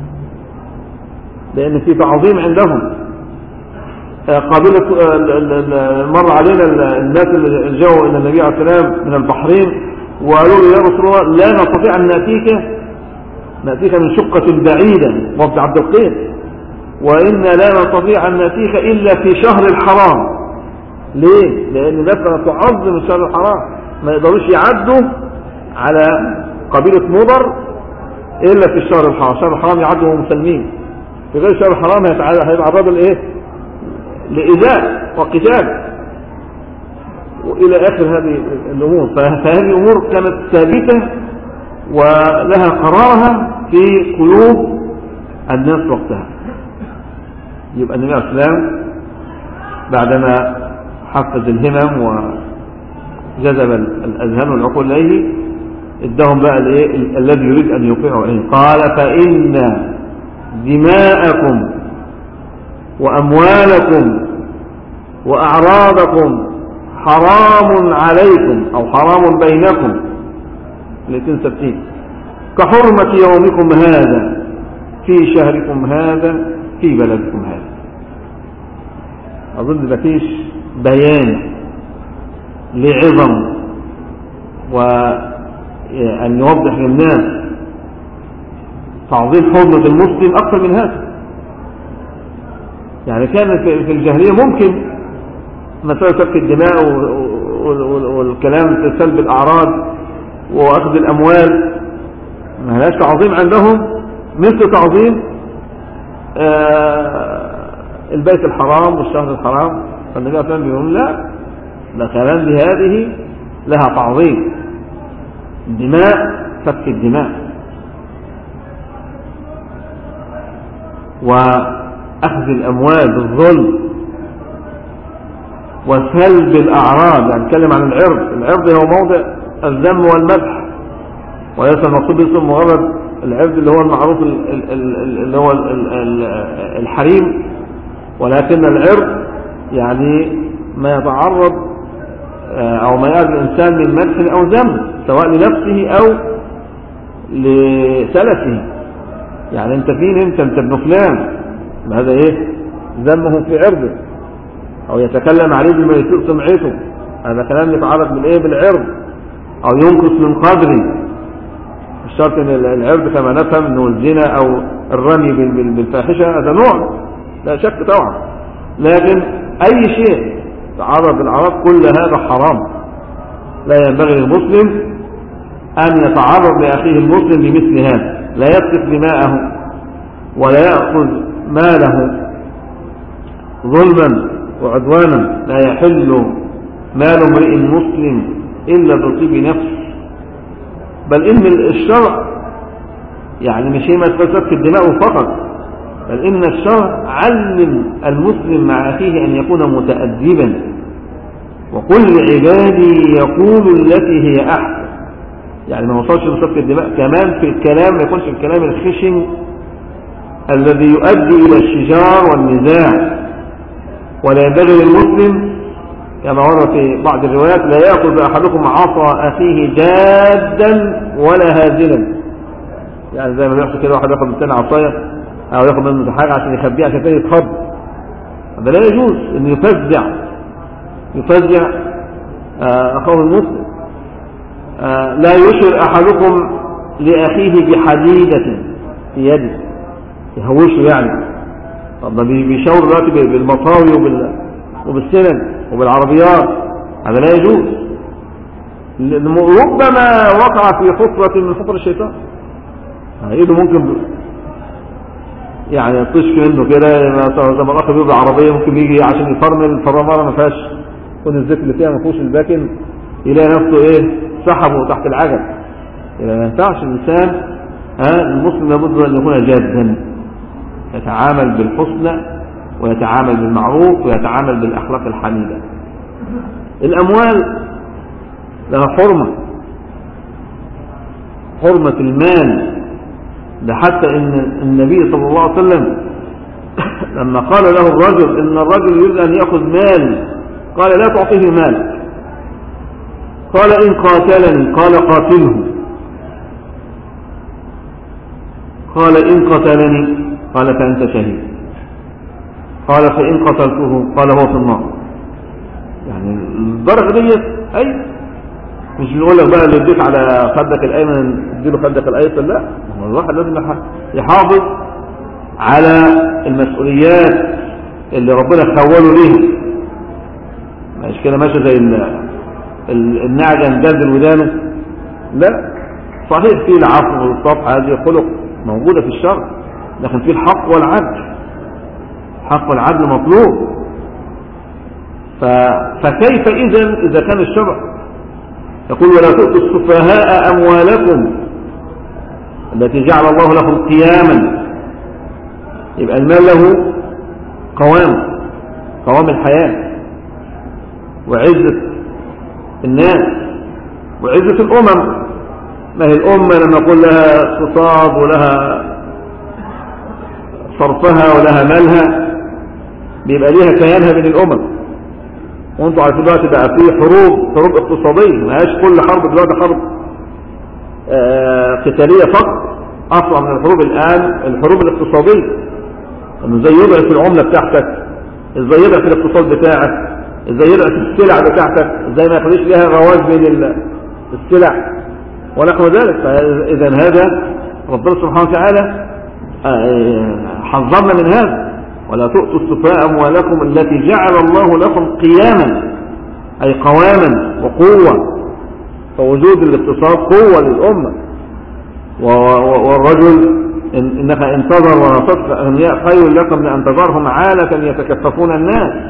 لأن في تعظيم عندهم. قابلة مر علينا الناس اللي جاءوا إلى النبي عليه السلام من البحرين وقالوا له: يا رسول الله، لا نستطيع أن نأتيك من شقة بعيدة، وفد عبد القيس، وإنا لا نستطيع أن نأتيك إلا في شهر الحرام. ليه؟ لأن الناس تعظم الشهر الحرام، ما يقدروش يعدوا على قبيلة مضر إلا في الشهر الحرام. الشهر الحرام يعدوا مسلمين، في غير الشهر الحرام هيتعرضوا لإيه؟ لإيذاء وقتال وإلى آخر هذه الأمور. فهذه الأمور كانت ثابتة ولها قرارها في قلوب الناس وقتها. يبقى النبي عليه السلام بعدما حفز الهمم وجذب الأذهان والعقول إليه ادهم بقى الذي يريد أن يوقعه إليه. قال: فإن دماءكم وأموالكم وأعراضكم حرام عليكم أو حرام بينكم، الاثنين ثابتين، كحرمة يومكم هذا في شهركم هذا في بلدكم هذا. أظن مفيش بيان لعظم وأن يوضح للناس تعظيم حرمة المسلم أكثر من هذا. يعني كان في الجاهلية ممكن مسألة سفك الدماء والكلام في سلب الأعراض وأخذ الأموال ما لهاش تعظيم عندهم مثل تعظيم البيت الحرام والشهر الحرام. فالنبي صلى الله عليه وسلم يقول: لا، ده كلام بهذه لها تعظيم. الدماء، سفك الدماء وأخذ الأموال بالظلم وسلب الأعراض. يعني نتكلم عن العرض. العرض هو موضع الذم والمدح، وليس المقصود باسم مجرد العرض اللي هو المعروف اللي هو الحريم، ولكن العرض يعني ما يتعرض أو ما يعرض الإنسان من مدح أو ذم، سواء لنفسه أو لسلفه. يعني أنت فين؟ أنت ابن فلان، هذا إيه؟ ذمه في عرضه، أو يتكلم عليه بما يسوء سمعته، هذا كلام يتعرض بالإيه؟ بالعرض، أو ينقص من قدره. الشرط ان العرض كما نفهم انه الزنا او الرمي بالفاحشه هذا نوع لا شك طبعا، لكن اي شيء تعرض بالأعراض كل هذا حرام. لا ينبغي للمسلم ان يتعرض لاخيه المسلم بمثل هذا، لا يسفك دماءه ولا ياخذ ماله ظلما وعدوانا. لا يحل مال امرئ مسلم الا بطيب نفس. بل إن الشرع يعني مش هي مسألة سفك الدماء فقط، بل إن الشرع علم المسلم مع أخيه أن يكون متأدبا، وقل لعبادي يقول التي هي أحسن. يعني ما وصلش لسفك الدماء، كمان في الكلام ما يكونش الكلام الخشن الذي يؤدي إلى الشجار والنزاع. ولا ينبغي للمسلم كما ورد في بعض الروايات: لا يأخذ أحدكم عصا أخيه جادا ولا هازلا. يعني زي ما بيحصل كده، واحد ياخذ من الثاني عصايه أو ياخذ منه حاجة عشان يخبيها عشان الثاني يتخض. هذا لا يجوز، إنه يفزع أخوه المسلم. لا يشر أحدكم لأخيه بحديدة في يده، يهوشه يعني. طب بيشاور دلوقتي بالمطاوي وبالسنن وبالعربيات، هذا لا يجوز. ربما وقع في حفرة من حفر الشيطان، ايده ممكن يعني يطش منه كده. لما الاخ بيبقى عربيه ممكن يجي عشان يفرمل الفرامله ما فيهاش يكون الزيت اللي فيها ما فيهوش الباكن، يلاقي نفسه ايه؟ سحبه تحت العجل. ما ينفعش الانسان المسلم لابد ان يكون جادا، يتعامل بالحسنى ويتعامل بالمعروف ويتعامل بالأخلاق الحميدة. الأموال لها حرمة المال ده حتى إن النبي صلى الله عليه وسلم لما قال له الرجل إن الرجل يريد أن يأخذ مال قال لا تعطيه مال، قال إن قاتلني قال قاتله، قال إن قتلني قال فأنت شهيد، قال فإن قتلته قال هو في النار. يعني الدرجة ديت أي مش بنقول لك بقى اللي يديك على خدك الأيمن اديله خدك الأيسر، لا، هو الواحد لازم يحافظ على المسؤوليات اللي ربنا خوله ليه. مش كده ماشي زي النعجة مجلد ودانه، لا، صحيح فيه العفو والصفح، هذه خلق موجودة في الشرع، لكن فيه الحق والعدل، الحق والعدل مطلوب. فكيف إذا كان الشرع يقول ولا تؤتوا السفهاء أموالكم التي جعل الله لكم قياما، يبقى المال له قوام الحياة وعزة الناس وعزة الأمم. ما هي الأمة لما نقول لها اقتصاد ولها صرفها ولها مالها بيبقى ليها كيانها بين الأمم. وانتوا عارفين دلوقتي بقى في حروب اقتصادية، ما هياش كل حرب دلوقتي حرب قتالية فقط. أصلا من الحروب الآن الحروب الاقتصادية، انه ازاي يضعف العملة بتاعتك، ازاي يضعف الاقتصاد بتاعك، ازاي يضعف السلع بتاعتك، ازاي ما يخليش لها رواج بين السلع ونحو ذلك. فإذا هذا ربنا سبحانه وتعالى حذرنا من هذا، ولا تؤتوا السفهاء أموالكم التي جعل الله لكم قياما، أي قواما وقوة. فوجود الاقتصاد قوة للأمة. والرجل إنك انتظر ونصدق أغنياء خير لكم من أن تذرهم عالة يتكففون الناس.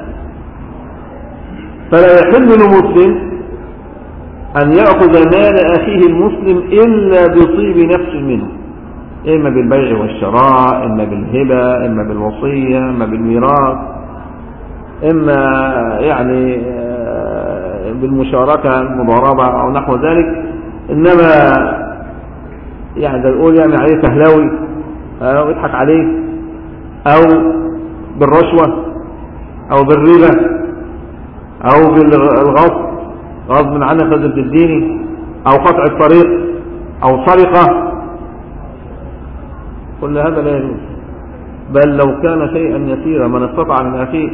فلا يحل لمسلم أن يأخذ مال أخيه المسلم إلا بطيب نفس منه، إما بالبيع والشراء، إما بالهبة، إما بالوصية، إما بالميراث، إما يعني بالمشاركة المضاربة أو نحو ذلك. إنما يعني ده يقول يعني عليه سهلاوي أو يضحك عليه، أو بالرشوة أو بالربا أو بالغصب غصب عنك لازم تديني، أو قطع الطريق أو سرقة، كل هذا لا يجوز. بل لو كان شيئا يسيرا من استطاع من أخيه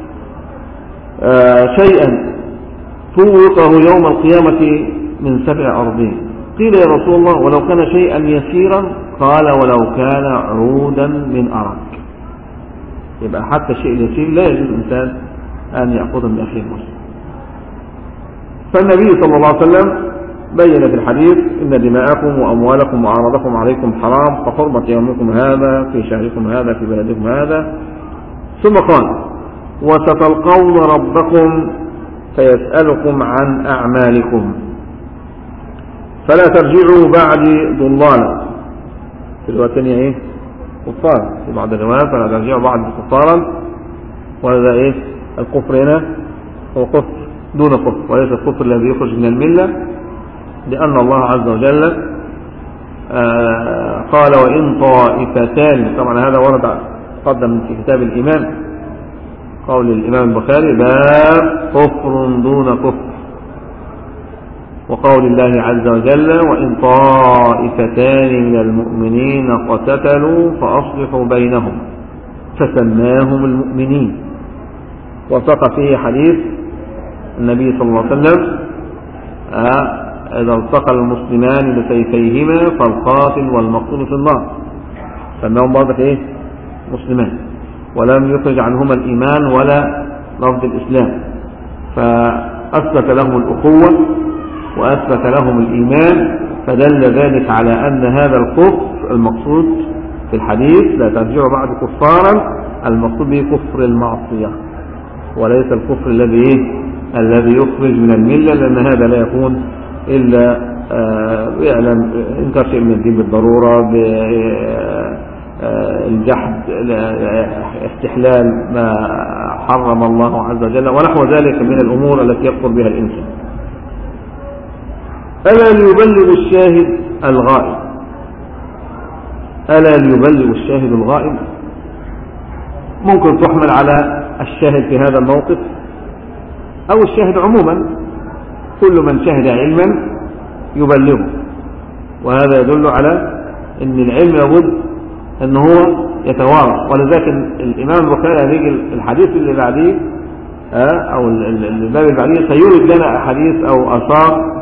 شيئا فوقه يوم القيامة من 7 أرضين. قيل يا رسول الله ولو كان شيئا يسيرا؟ قال ولو كان عودا من أرك. يبقى حتى الشيء اليسير لا يجوز الإنسان أن يأخذه من أخيه المسلم. فالنبي صلى الله عليه وسلم بين في الحديث إن دماءكم وأموالكم وأعراضكم عليكم حرام كحرمة يومكم هذا في شهركم هذا في بلدكم هذا. ثم قال وستلقون ربكم فيسألكم عن أعمالكم فلا ترجعوا بعدي ضلالا. في الرواية الثانية ايه؟ كفارا. في بعض الروايات فلا ترجعوا بعدي كفارا. وهذا ايه؟ الكفر هنا هو كفر دون كفر، وليس الكفر الذي يخرج من الملة، لأن الله عز وجل قال وإن طائفتان. طبعا هذا ورد قدم في كتاب الإيمان قول الإمام البخاري باب كفر دون كفر، وقول الله عز وجل وإن طائفتان من المؤمنين اقتتلوا فأصلحوا بينهم فسماهم المؤمنين. وثق فيه حديث النبي صلى الله عليه وسلم إذا التقى المسلمان بسيفيهما فالقاتل والمقتول في النار، سماهم برضك ايه؟ مسلمان، ولم يخرج عنهما الإيمان ولا لفظ الإسلام، فأثبت لهم الأخوة وأثبت لهم الإيمان. فدل ذلك على أن هذا الكفر المقصود في الحديث لا ترجعوا بعد كفارا، المقصود به كفر المعصية وليس الكفر الذي يخرج من الملة، لأن هذا لا يكون إلا يعلم إنكار شيء من الدين بالضرورة، بالجحد، استحلال ما حرم الله عز وجل ونحو ذلك من الأمور التي يكفر بها الإنسان. ألا ليبلغ الشاهد الغائب. ألا ليبلغ الشاهد الغائب، ممكن تحمل على الشاهد في هذا الموقف أو الشاهد عموما، كل من شهد علما يبلغه. وهذا يدل على أن العلم لابد أنه هو يتوارث. ولذلك الإمام البخاري هيجي الحديث اللي بعديه أو الباب اللي بعديه سيورد لنا أحاديث أو آثار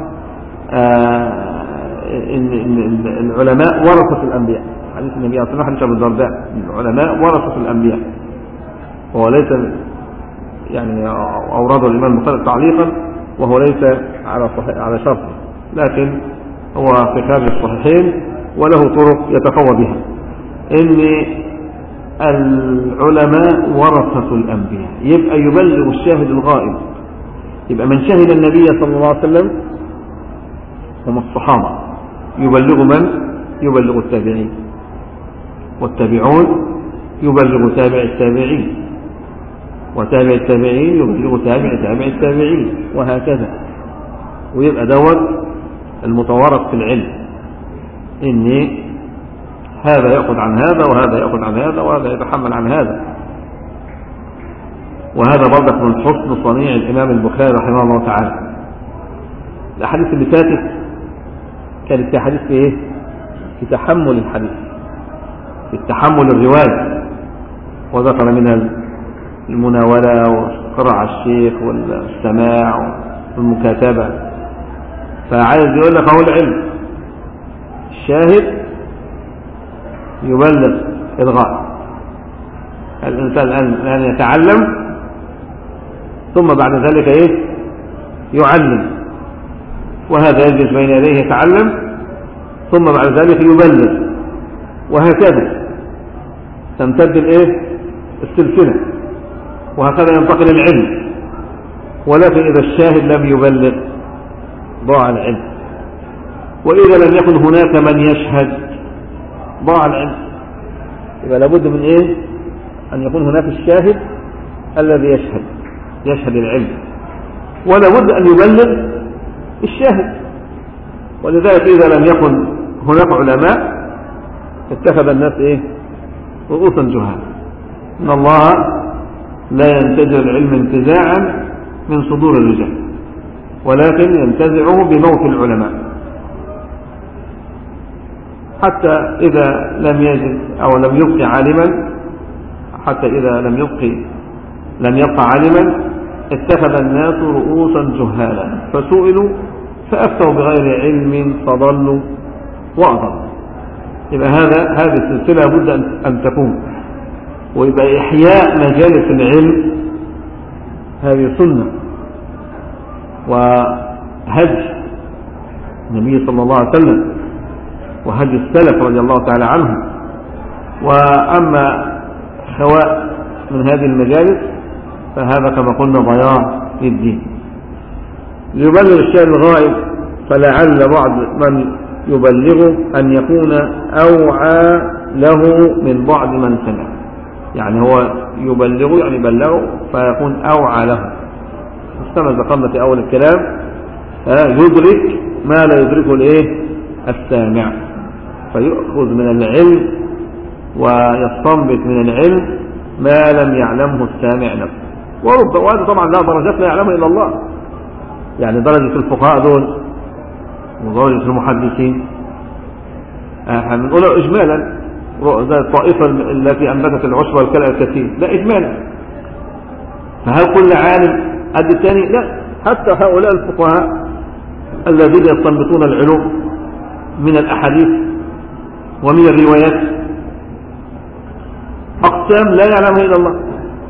إن العلماء ورثة الأنبياء. حديث النبي صلى الله عليه وسلم، حديث أبي الدرداء، العلماء ورثة الأنبياء، وهو ليس يعني أورده الإمام البخاري تعليقا، وهو ليس على شرط، لكن هو في خارج الصحيحين وله طرق يتقوى بها. إن العلماء ورثة الأنبياء، يبقى يبلغ الشاهد الغائب. يبقى من شهد النبي صلى الله عليه وسلم هم الصحابة، يبلغ من؟ يبلغ التابعين، والتابعون يبلغ تابع التابعين، وتابع التابعين يبلغ تابع التابعين، وهكذا. ويبقى دوت المتوارث في العلم، إن هذا يأخذ عن هذا وهذا يأخذ عن هذا وهذا يتحمل عن هذا. وهذا برضك من حسن صنيع الإمام البخاري رحمه الله تعالى. الأحاديث اللي فاتت كانت في حديث إيه؟ في تحمل الحديث، في التحمل الرواية، وذكر منها المناولة وقراءة الشيخ والسماع والمكاتبة. فعايز يقول لك هو العلم الشاهد يبلغ الغائب. الإنسان الآن يتعلم، ثم بعد ذلك إيه؟ يعلم، وهذا يجلس بين يديه يتعلم، ثم بعد ذلك يبلغ، وهكذا تمتد الإيه؟ السلسلة، وهكذا ينتقل العلم. ولكن إذا الشاهد لم يبلغ ضاع العلم، وإذا لم يكن هناك من يشهد ضاع العلم. يبقى لابد من إيه؟ أن يكون هناك الشاهد الذي يشهد العلم، ولابد أن يبلغ الشاهد. ولذلك إذا لم يكن هناك علماء اتخذ الناس إيه؟ رؤوسا جهال. إن الله لا ينتزع العلم انتزاعا من صدور الرجال، ولكن ينتزعه بموت العلماء. حتى إذا لم يجد أو لم يبقى عالما، حتى إذا لم يبقى عالما اتخذ الناس رؤوسا جهالا فسئلوا فأفتوا بغير علم فضلوا وأضلوا. يبقى هذه السلسلة بد أن تكون. ويبقى إحياء مجالس العلم هذه سنة وهدي النبي صلى الله عليه وسلم وهدي السلف رضي الله تعالى عنهم. وأما خواء من هذه المجالس فهذا كما قلنا ضياع للدين. ليبلغ الشاهد الغائب، فلعل بعض من يبلغه أن يكون أوعى له من بعض من سمع. يعني هو يبلغه يعني بلغه فيكون أوعى له. كما ذكرنا في أول الكلام يدرك ما لا يدركه الإيه؟ السامع، فيأخذ من العلم ويستنبط من العلم ما لم يعلمه السامع نفسه. وهذا طبعا لا درجات لا يعلمها إلا الله. يعني درجة الفقهاء دول ودرجة المحدثين هنقولها إجمالا، زي الطائفة التي أنبتت العشب والكلأ الكثير، لا إجمالا. فهل كل عالم قد الثاني؟ لا، حتى هؤلاء الفقهاء الذين يستنبطون العلوم من الأحاديث ومن الروايات أقسام لا يعلمها إلا الله.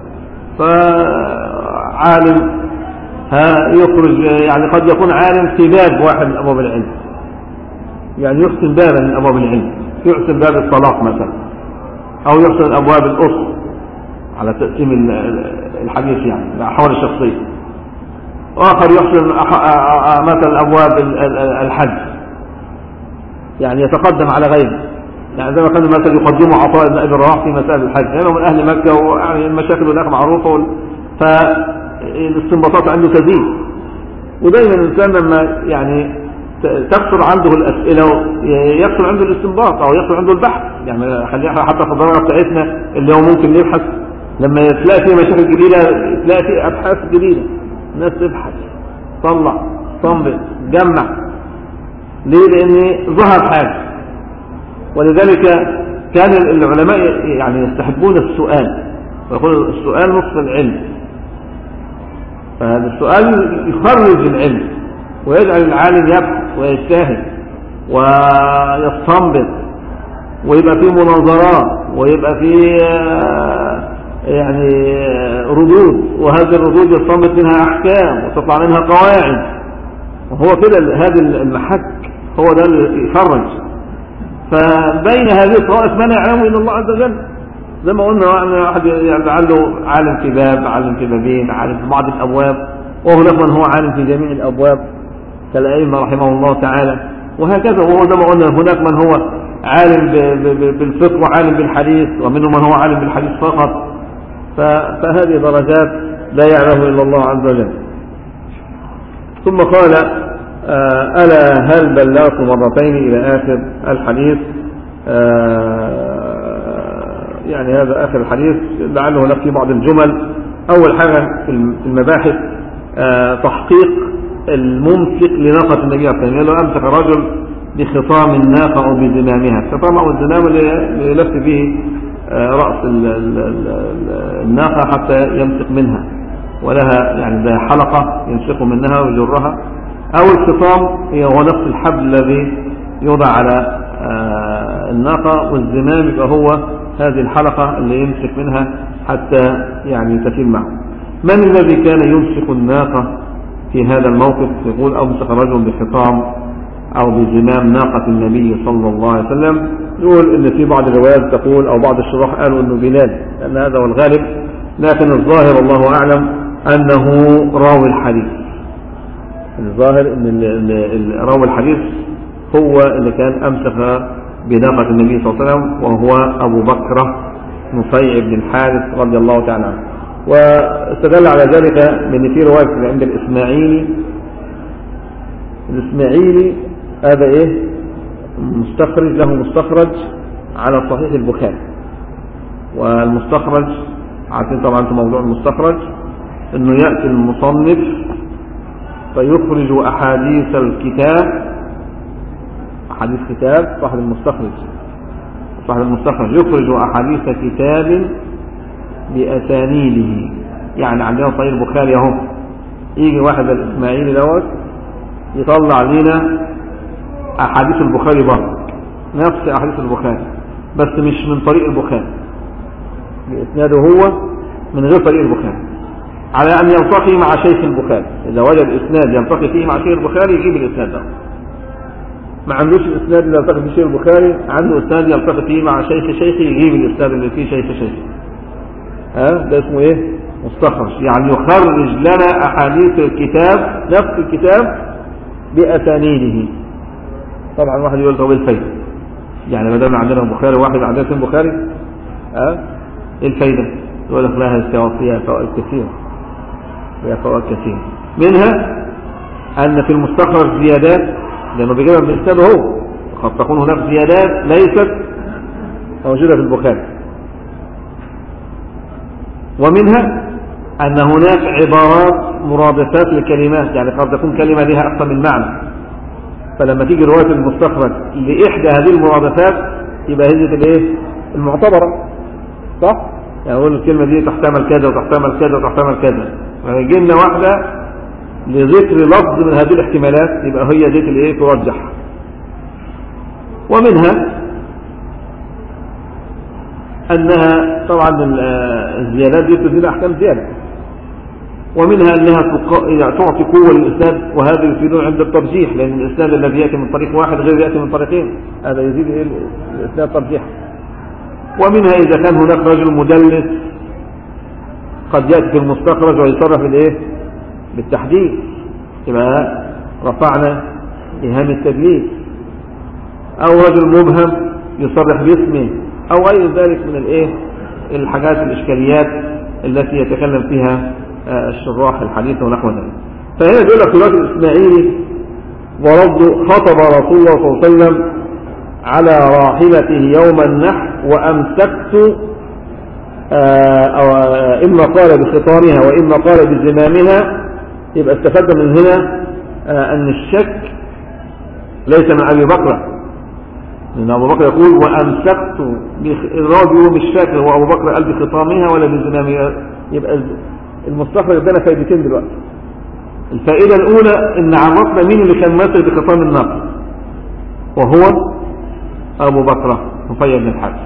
فعالم يخرج يعني قد يكون عالم في باب واحد من أبواب العلم، يعني يحسن بابا من أبواب العلم، يحسن باب الطلاق مثلا، أو يحسن أبواب الأصل على تقسيم الحديث يعني الأحوال الشخصية، وآخر يحسن مثلا أبواب الحج، يعني يتقدم على غيره. يعني زي ما كان مثلا يقدموا عطاء بن أبي الرواح في مسائل الحج، لأنه من أهل مكة ويعني المشاكل هناك معروفة، فالاستنباطات عنده تزيد. ودايما الإنسان لما يعني تكثر عنده الأسئلة ويكثر عنده الاستنباط أو يكثر عنده البحث. يعني خلينا حتى في الدرجة بتاعتنا اللي هو ممكن يبحث لما تلاقي فيه مشاكل جديدة، تلاقي فيه أبحاث جديدة، الناس تبحث طلع تنبط جمع. ليه؟ لأن ظهر حاجة. ولذلك كان العلماء يعني يستحبون السؤال، ويقول السؤال نصف العلم. فهذا السؤال يخرج العلم ويجعل العالم يبحث ويجتهد ويستنبط، ويبقى فيه مناظرات، ويبقى فيه يعني ردود، وهذه الردود يستنبط منها أحكام وتطلع منها قواعد. وهو كده هذا المحك هو ده اللي يخرج. فبين هذه الطوائف ما لا يعلمه إلا الله عز وجل. زي ما قلنا أن واحد لعله عالم في باب، عالم في بابين، عالم في بعض الأبواب، وهناك من هو عالم في جميع الأبواب كالأئمة رحمه الله تعالى. وهكذا. وهو زي ما قلنا هناك من هو عالم بالفقه وعالم بالحديث، ومنهم من هو عالم بالحديث فقط. فهذه درجات لا يعلمه إلا الله عز وجل. ثم قال ألا هل بلغت مرتين إلى آخر الحديث. يعني هذا آخر الحديث، لعله هناك في بعض الجمل. أول حاجة في المباحث تحقيق الممسك لناقة النبي صلى الله عليه وسلم. لو أمسك رجل بخطام الناقة أو بزمامها، الخطام أو الزمام اللي يلف به رأس الناقة حتى يمسك منها، ولها يعني زي حلقة يمسك منها ويجرها، أو الخطام هو نفس الحبل الذي يوضع على الناقة، والزمام يبقى هو هذه الحلقة اللي يمسك منها حتى يعني تسير معه. من الذي كان يمسك الناقة في هذا الموقف؟ يقول أمسك رجل بخطام أو بزمام ناقة النبي صلى الله عليه وسلم. يقول إن في بعض الروايات تقول أو بعض الشراح قالوا إنه بلال، لأن هذا هو الغالب، لكن الظاهر الله أعلم أنه راوي الحديث. الظاهر إن راوي الحديث هو اللي كان أمسك بناقة النبي صلى الله عليه وسلم، وهو أبو بكر نصيع بن الحارث رضي الله تعالى عنه. واستدل على ذلك من في رواية عند الإسماعيلي هذا إيه مستخرج له، مستخرج على صحيح البخاري. والمستخرج عارفين طبعا في موضوع المستخرج إنه يأتي المصنف فيخرج أحاديث الكتاب، أحاديث كتاب صاحب المستخرج يخرج أحاديث كتاب بأسانيده. يعني عندنا صحيح البخاري اهو، يجي واحد الإسماعيلي دوت يطلع لنا أحاديث البخاري برضه، نفس أحاديث البخاري بس مش من طريق البخاري، بإسناده هو من غير طريق البخاري، على أن يلتقي مع شيخ البخاري. إذا وجد إسناد يلتقي فيه مع شيخ البخاري يجيب الإسناد ده. ما عندوش الإسناد اللي يلتقي فيه شيخ البخاري، عنده إسناد يلتقي فيه مع شيخ يجيب الإسناد اللي فيه شيخ. ده اسمه إيه؟ مستخرج. يعني يخرج لنا أحاديث الكتاب، نفس الكتاب بأسانيده. طبعا واحد يقول طب الفايدة، يعني ما دام عندنا البخاري واحد عندنا في البخاري ايه الفايدة؟ يقول لك لها فيها فوائد كثيرة، منها أن في المستخرج زيادات، لأنه بيجيبها من الإسناد هو، قد تكون هناك زيادات ليست موجودة في البخاري. ومنها أن هناك عبارات مرادفات لكلمات، يعني قد تكون كلمة لها أكثر من معنى، فلما تيجي رواية المستخرج لإحدى هذه المرادفات يبقى هي الايه المعتبرة، صح؟ يعني أقول الكلمة دي تحتمل كذا وتحتمل كذا وتحتمل كذا، فيجي لنا واحدة لذكر لفظ من هذه الاحتمالات يبقى هي دي الايه ترجح. ومنها أنها طبعا الزيادات دي تزيد أحكام زيادة، ومنها أنها تعطي قوة للإسناد، وهذا يفيدون عند الترجيح، لأن الإسناد الذي يأتي من طريق واحد غير يأتي من طريقين، هذا يزيد الإسناد ترجيحا. ومنها إذا كان هناك رجل مدلس قد يأتي في المستخرج ويصرح بالإيه بالتحديث، يبقى رفعنا إيهام التدليس. أو رجل مبهم يصرح باسمه، أو غير ذلك من الإيه الحاجات الإشكاليات التي يتكلم فيها الشراح الحديث ونحو ذلك. فهنا يقول لك في الوقت الإسماعيلي ورد خطب رسول الله صلى الله عليه وسلم على راحلته يوم النحر وأمسكت، إما قال بخطامها وإما قال بزمامها. يبقى استفاد من هنا أن الشك ليس من أبي بكر، لأن أبو بكر يقول وأمسكت، الراجل مش فاكر هو أبو بكر قال بخطامها ولا بزمامها. يبقى المستخرج ادانا فائدتين دلوقتي. الفائدة الأولى إن عرفنا مين اللي كان ماسك بخطام الناقة، وهو أبو بكر رفيع بن الحارث.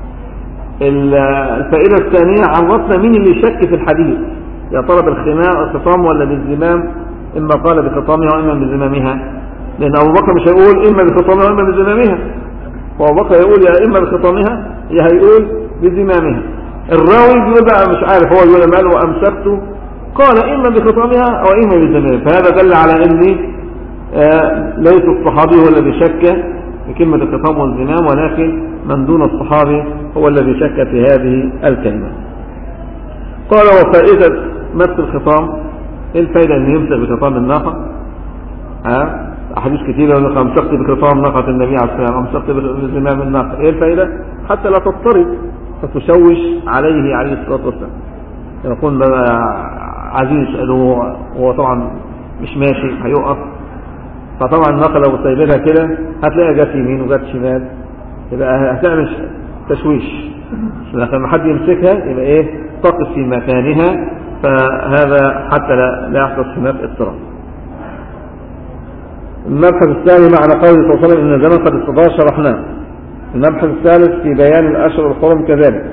الفائدة الثانية عرفنا مين اللي شك في الحديث، يا ترى بالخطام ولا بالزمام، إما قال بخطامها وإما بزمامها، لأن أبو بكر مش هيقول إما بخطامها وإما بزمامها، وأبو بكر يقول يا إما بخطامها يا هيقول بزمامها. الراوي بيقول بقى مش عارف، هو يقول ماله وأمسكته قال إما بخطامها أو إما بزمامها. فهذا دل على أن ليس الصحابي هو الذي شك بكلمة الخطام والزمام، ولكن من دون الصحابي هو الذي شك في هذه الكلمة. قال وفائدة مس الخطام، ايه الفائدة ان يمسك بخطام الناقة؟ احاديث كثيرة يقول لك امسكت بخطام ناقة النبي عليه الصلاة والسلام، امسكت بزمام الناقة. ايه الفائدة؟ حتى لا تضطرب فتشوش عليه الصلاة والسلام، يكون عايزين يسألوه وهو طبعا مش ماشي هيقف، فطبعا الناقة لو سايبينها كده هتلاقي جت يمين وجت شمال، يبقى هتعمل تشويش. لما حد يمسكها يبقى ايه تقف في مكانها، فهذا حتى لا يحدث هناك اضطراب. المبحث الثاني معنى قوله صلى الله عليه وسلم ان الزمن قد استضاء شرحناه. المبحث الثالث في بيان الاشهر الحرم كذلك.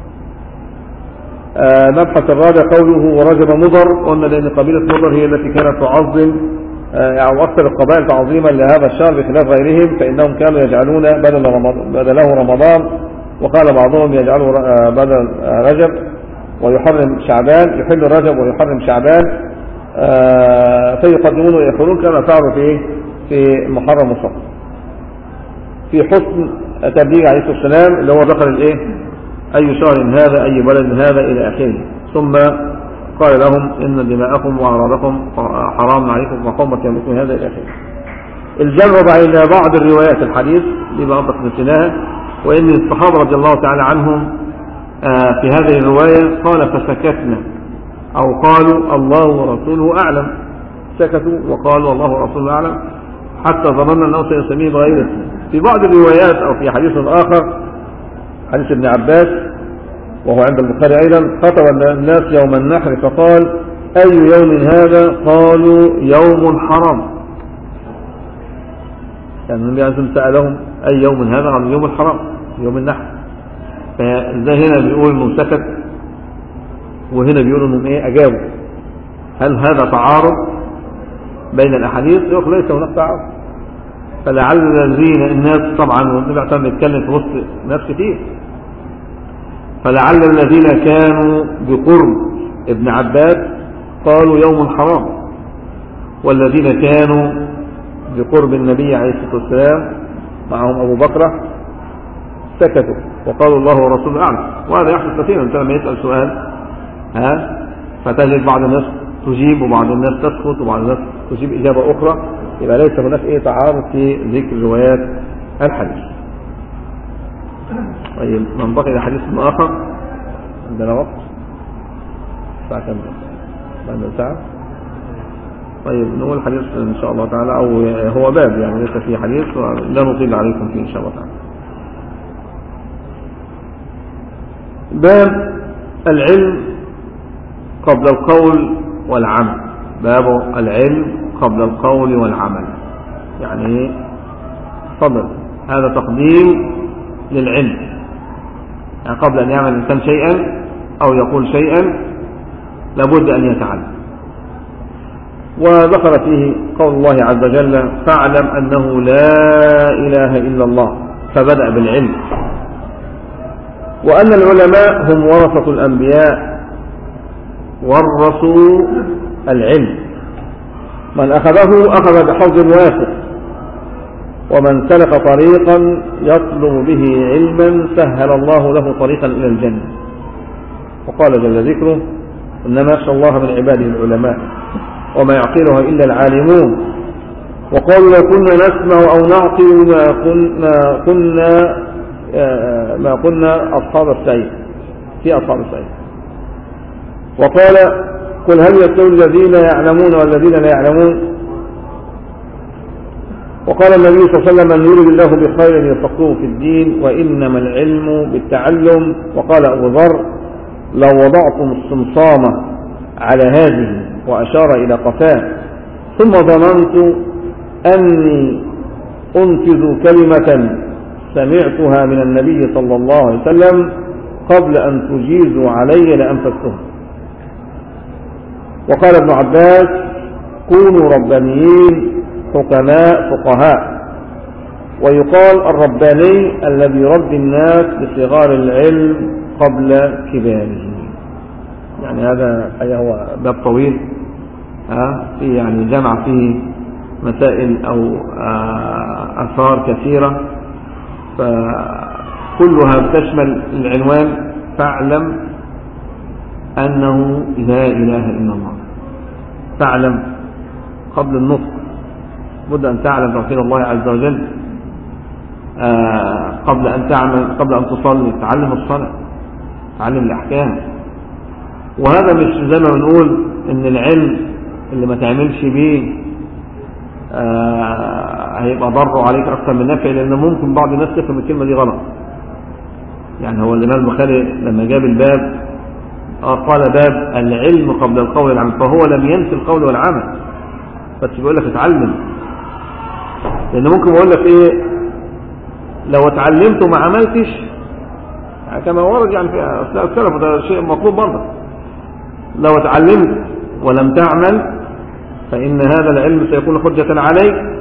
المبحث الرابع قوله ورجب مضر، قلنا لان قبيلة مضر هي التي كانت تعظم أو أكثر القبائل تعظيما لهذا الشهر بخلاف غيرهم، فإنهم كانوا يجعلون بدله رمضان، وقال بعضهم يجعله بدل رجب ويحرم شعبان، يحل رجب ويحرم شعبان، فيقدمون ويأخرون كما فعلوا في محرم وصفر. في حسن تبليغ عليه الصلاة والسلام اللي هو ذكر أي شهر هذا أي بلد هذا إلى آخره، ثم قال لهم إن دماءكم وأعراضكم حرام عليكم وحرمة يومكم هذا إلى آخره. الجمع بين بعض الروايات الحديث دي بقى نسيناها، وإن الصحابة رضي الله تعالى عنهم في هذه الرواية قال فسكتنا، أو قالوا الله ورسوله أعلم، سكتوا وقالوا الله ورسوله أعلم حتى ظننا أنه سيسميه بغير اسمه. في بعض الروايات أو في حديث آخر حديث ابن عباس وهو عند البخاري أيضا خطب الناس يوم النحر فقال أي يوم هذا؟ قالوا يوم حرام. يعني النبي عليه الصلاة والسلام سألهم أي يوم هذا؟ قالوا يوم الحرام يوم النحر. فده هنا بيقول انه سكت، وهنا بيقول انهم أجابوا. هل هذا تعارض بين الأحاديث؟ يقول ليس هناك تعارض. فلعل الذين الناس طبعا والنبي عليه يتكلم في وسط ناس كتير، فلعل الذين كانوا بقرب ابن عباس قالوا يوم حرام، والذين كانوا بقرب النبي عليه الصلاة والسلام معهم أبو بكر سكتوا وقالوا الله ورسوله أعلم. وهذا يحدث كثيرا، انت لما يسأل سؤال فتجد بعض الناس تجيب وبعض الناس تسكت وبعض الناس تجيب إجابة أخرى، يبقى ليس هناك تعارض في ذكر روايات الحديث. طيب ننتقل إلى حديث آخر. عندنا وقت ساعة كم؟ بعد ساعة. طيب نقول الحديث إن شاء الله تعالى، أو هو باب يعني ليس فيه حديث لا نطيل عليكم فيه إن شاء الله تعالى. باب العلم قبل القول والعمل. باب العلم قبل القول والعمل، يعني فضل هذا تقديم للعلم، يعني قبل أن يعمل الإنسان شيئا أو يقول شيئا لابد أن يتعلم. وذكر فيه قول الله عز وجل فاعلم أنه لا إله إلا الله، فبدأ بالعلم، وأن العلماء هم ورثة الأنبياء ورثوا العلم، من أخذه أخذ بحظ وافر، ومن سلك طريقا يطلب به علما سهل الله له طريقا إلى الجنة. وقال جل ذكره إنما يخشى الله من عباده العلماء وما يعقلها إلا العالمون. وقالوا لو كنا نسمع أو نعقل ما كنا أصحاب السعير في أصحاب السعير. وقال قل هل يستوي الذين يعلمون والذين لا يعلمون. وقال النبي صلى الله عليه وسلم من يريد الله بخير يفقهه في الدين وإنما العلم بالتعلم. وقال أبو ذر لو وضعتم الصمصام على هذه وأشار إلى قفاه ثم ظننت أني أنفذ كلمة سمعتها من النبي صلى الله عليه وسلم قبل أن تجيزوا علي لأنفذتها. وقال ابن عباس كونوا ربانيين حكماء فقهاء. ويقال الرباني الذي يربي الناس بصغار العلم قبل كباره. يعني هذا هو باب طويل فيه يعني جمع فيه مسائل أو آثار كثيرة، فكلها تشمل العنوان فاعلم أنه لا إله إلا الله. فاعلم قبل النطق بد أن تعلم توحيد الله عز وجل. قبل أن تعمل، قبل أن تصلي تعلم الصلاة، تعلم الأحكام. وهذا مش زي ما بنقول إن العلم اللي ما تعملش بيه هيبقى ضره عليك أكثر من نفع، لأن ممكن بعض الناس تفهم الكلمة دي غلط. يعني هو الإمام البخاري لما جاب الباب قال باب العلم قبل القول والعمل، فهو لم ينفي القول والعمل، بس بيقول لك اتعلم. لأن ممكن بقول لك إيه لو اتعلمت وما عملتش كما ورد يعني في أثناء السلف، وده شيء مطلوب برضه. لو اتعلمت ولم تعمل فإن هذا العلم سيكون حجة عليك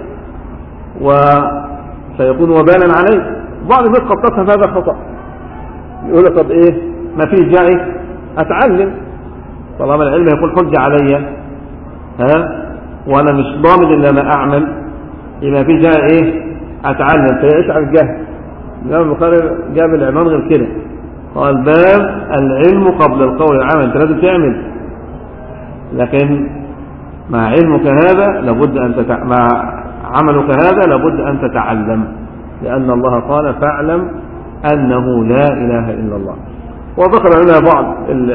وسيكون وبالا عليك. بعض الناس قد تفهم هذا خطأ، يقول لك طب إيه ما فيش داعي أتعلم طالما العلم يكون حجة علي وأنا مش ضامن إلا ما أعمل، يبقى في داعي إيه أتعلم فيعيش على الجهل. الإمام البخاري جاب العنوان غير كده، قال باب العلم قبل القول والعمل. أنت لازم تعمل، لكن مع علمك هذا لابد أن مع عملك هذا لابد أن تتعلم، لأن الله قال فاعلم أنه لا إله إلا الله. وذكر لنا بعض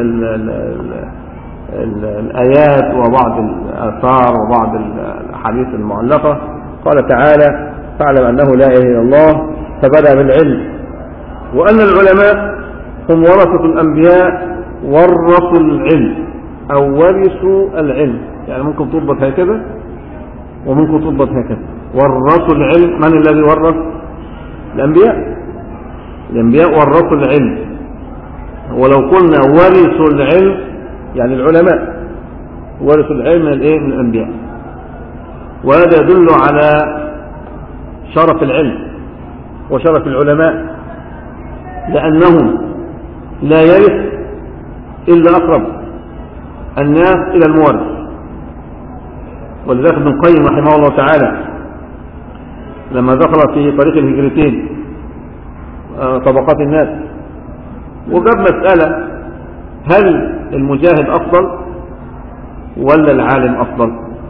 الآيات وبعض الآثار وبعض الأحاديث المعلقة. قال تعالى فاعلم أنه لا إله إلا الله، فبدأ بالعلم، وأن العلماء هم ورثة الأنبياء ورثوا العلم أو ورثوا العلم. يعني ممكن تضبط هكذا وممكن تضبط هكذا. ورثوا العلم، من الذي ورث؟ الأنبياء. الأنبياء ورثوا العلم. ولو قلنا ورثوا العلم يعني العلماء ورثوا العلم من الأنبياء. وهذا يدل على شرف العلم وشرف العلماء، لأنه لا يرث إلا أقرب الناس إلى المورث. ولذلك ابن القيم رحمه الله تعالى لما ذكر في طريق الهجرتين طبقات الناس وجاب مسألة هل المجاهد أفضل ولا العالم أفضل؟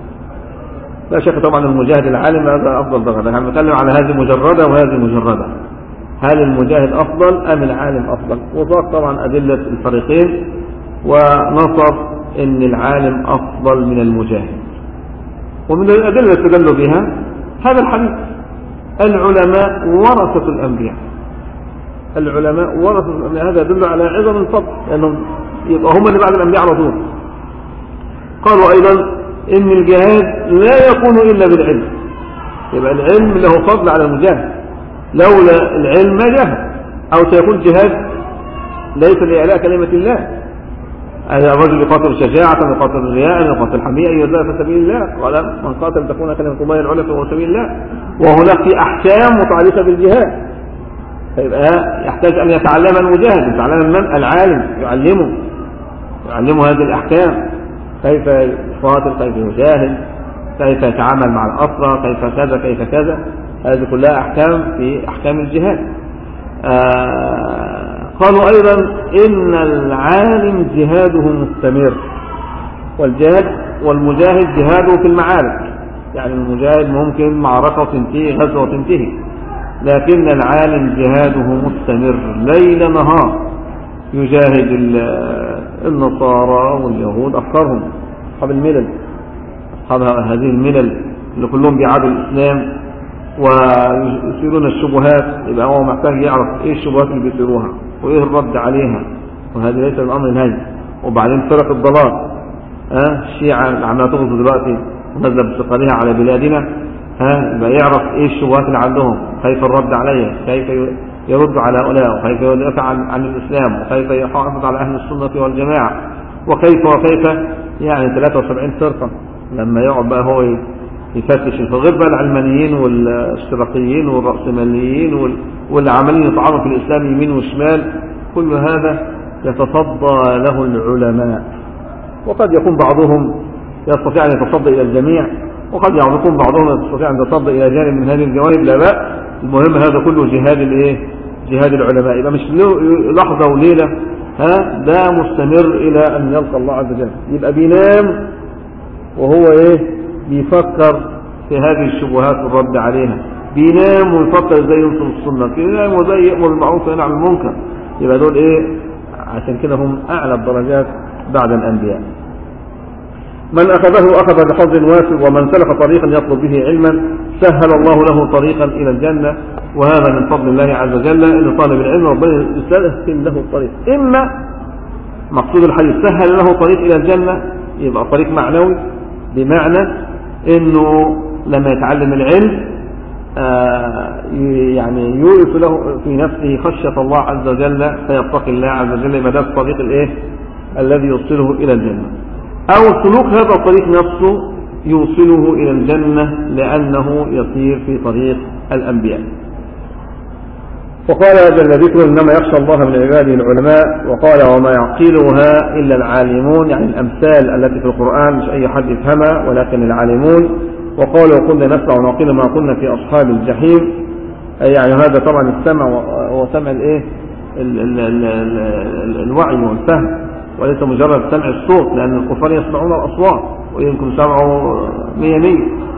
لا شك طبعا المجاهد العالم هذا أفضل درجة. نحن نتكلم على هذه مجردة وهذه مجردة. هل المجاهد أفضل أم العالم أفضل؟ وذكر طبعا أدلة الفريقين ونصف أن العالم أفضل من المجاهد. ومن الأدلة استدلوا بها هذا الحديث العلماء ورثة الأنبياء. العلماء ورثة الأنبياء، هذا يدل على عظم الفضل، لأنهم يبقى هم اللي بعد الأنبياء على طول. قالوا أيضا إن الجهاد لا يكون إلا بالعلم، يبقى العلم له فضل على المجاهد، لولا العلم ما جاهد، أو سيكون جهاد ليس لإعلاء كلمة الله. هذا الرجل يقاتل شجاعة، يقاتل رياء، يقاتل حمية، يجاهد في سبيل الله. قال من قاتل تكون كلمة الله العليا فهو سبيل الله. وهناك في أحكام متعلقة بالجهاد، فيبقى يحتاج أن يتعلم المجاهد. يتعلم من؟ العالم، يعلمه هذه الأحكام، كيف يقاتل، كيف يجاهد، كيف يتعامل مع الأسرى، كيف كذا كيف كذا. هذه كلها أحكام في أحكام الجهاد. قالوا أيضا إن العالم جهاده مستمر، والجهاد والمجاهد جهاده في المعارك. يعني المجاهد ممكن معركة وتنتهي، غزوة وتنتهي، لكن العالم جهاده مستمر ليل نهار، يجاهد النصارى واليهود، أفكارهم أصحاب الملل، أصحاب هذه الملل اللي كلهم بيعادوا الإسلام ويثيرون الشبهات. يبقى هو محتاج يعرف إيه الشبهات اللي بيثيروها وإيه الرد عليها، وهذا ليس الأمر نهي. وبعدين فرق الضلال، الشيعة اللي عمالة تغزو دلوقتي ونزل بثقلها على بلادنا، يبقى يعرف إيه الشبهات اللي عندهم، كيف الرد عليها، كيف يرد على هؤلاء، وكيف يدافع عن الإسلام، وكيف يحافظ على أهل السنة والجماعة، وكيف يعني 73 فرقة لما يقعد بقى هو يفتش الغير بقى العلمانيين والاشتراكيين والرأسماليين واللي عمالين يطعنوا في الإسلام يمين وشمال. كل هذا يتصدى له العلماء، وقد يكون بعضهم يستطيع أن يتصدى إلى الجميع، وقد يكون بعضهم يستطيع أن يتصدى إلى جانب من هذه الجوانب، لا بأس. المهم هذا كله جهاد العلماء، يبقى مش لحظة وليلة، ده مستمر إلى أن يلقى الله عز وجل. يبقى بينام وهو بيفكر في هذه الشبهات والرد عليها، بينام ويفكر ازاي ينصر السنة، بينام وازاي يأمر بالمعروف وينهى عن المنكر. يبقى دول عشان كده هم أعلى الدرجات بعد الأنبياء. من أخذه أخذ بحظ وافر، ومن سلك طريقا يطلب به علما سهل الله له طريقا إلى الجنة، وهذا من فضل الله عز وجل إن طالب العلم ربنا يسهل له الطريق. إما مقصود الحديث سهل له طريق إلى الجنة، يبقى طريق معنوي، بمعنى إنه لما يتعلم العلم يعني يورث له في نفسه خشية الله عز وجل، فيتقي الله عز وجل، يبقى ده الطريق الذي يوصله إلى الجنة. أو سلوك هذا الطريق نفسه يوصله إلى الجنة لأنه يسير في طريق الأنبياء. وقال جل ذكره إنما يخشى الله من عباده العلماء، وقال وما يعقلها إلا العالمون، يعني الأمثال التي في القرآن مش أي حد يفهمها ولكن العالمون. وقال وكنا نسمع ونعقل ما كنا في أصحاب الجحيم، يعني هذا طبعا السمع هو سمع الوعي والفهم، وليس مجرد سمع الصوت، لأن الكفار يسمعون الأصوات ويمكن سمعوا 100،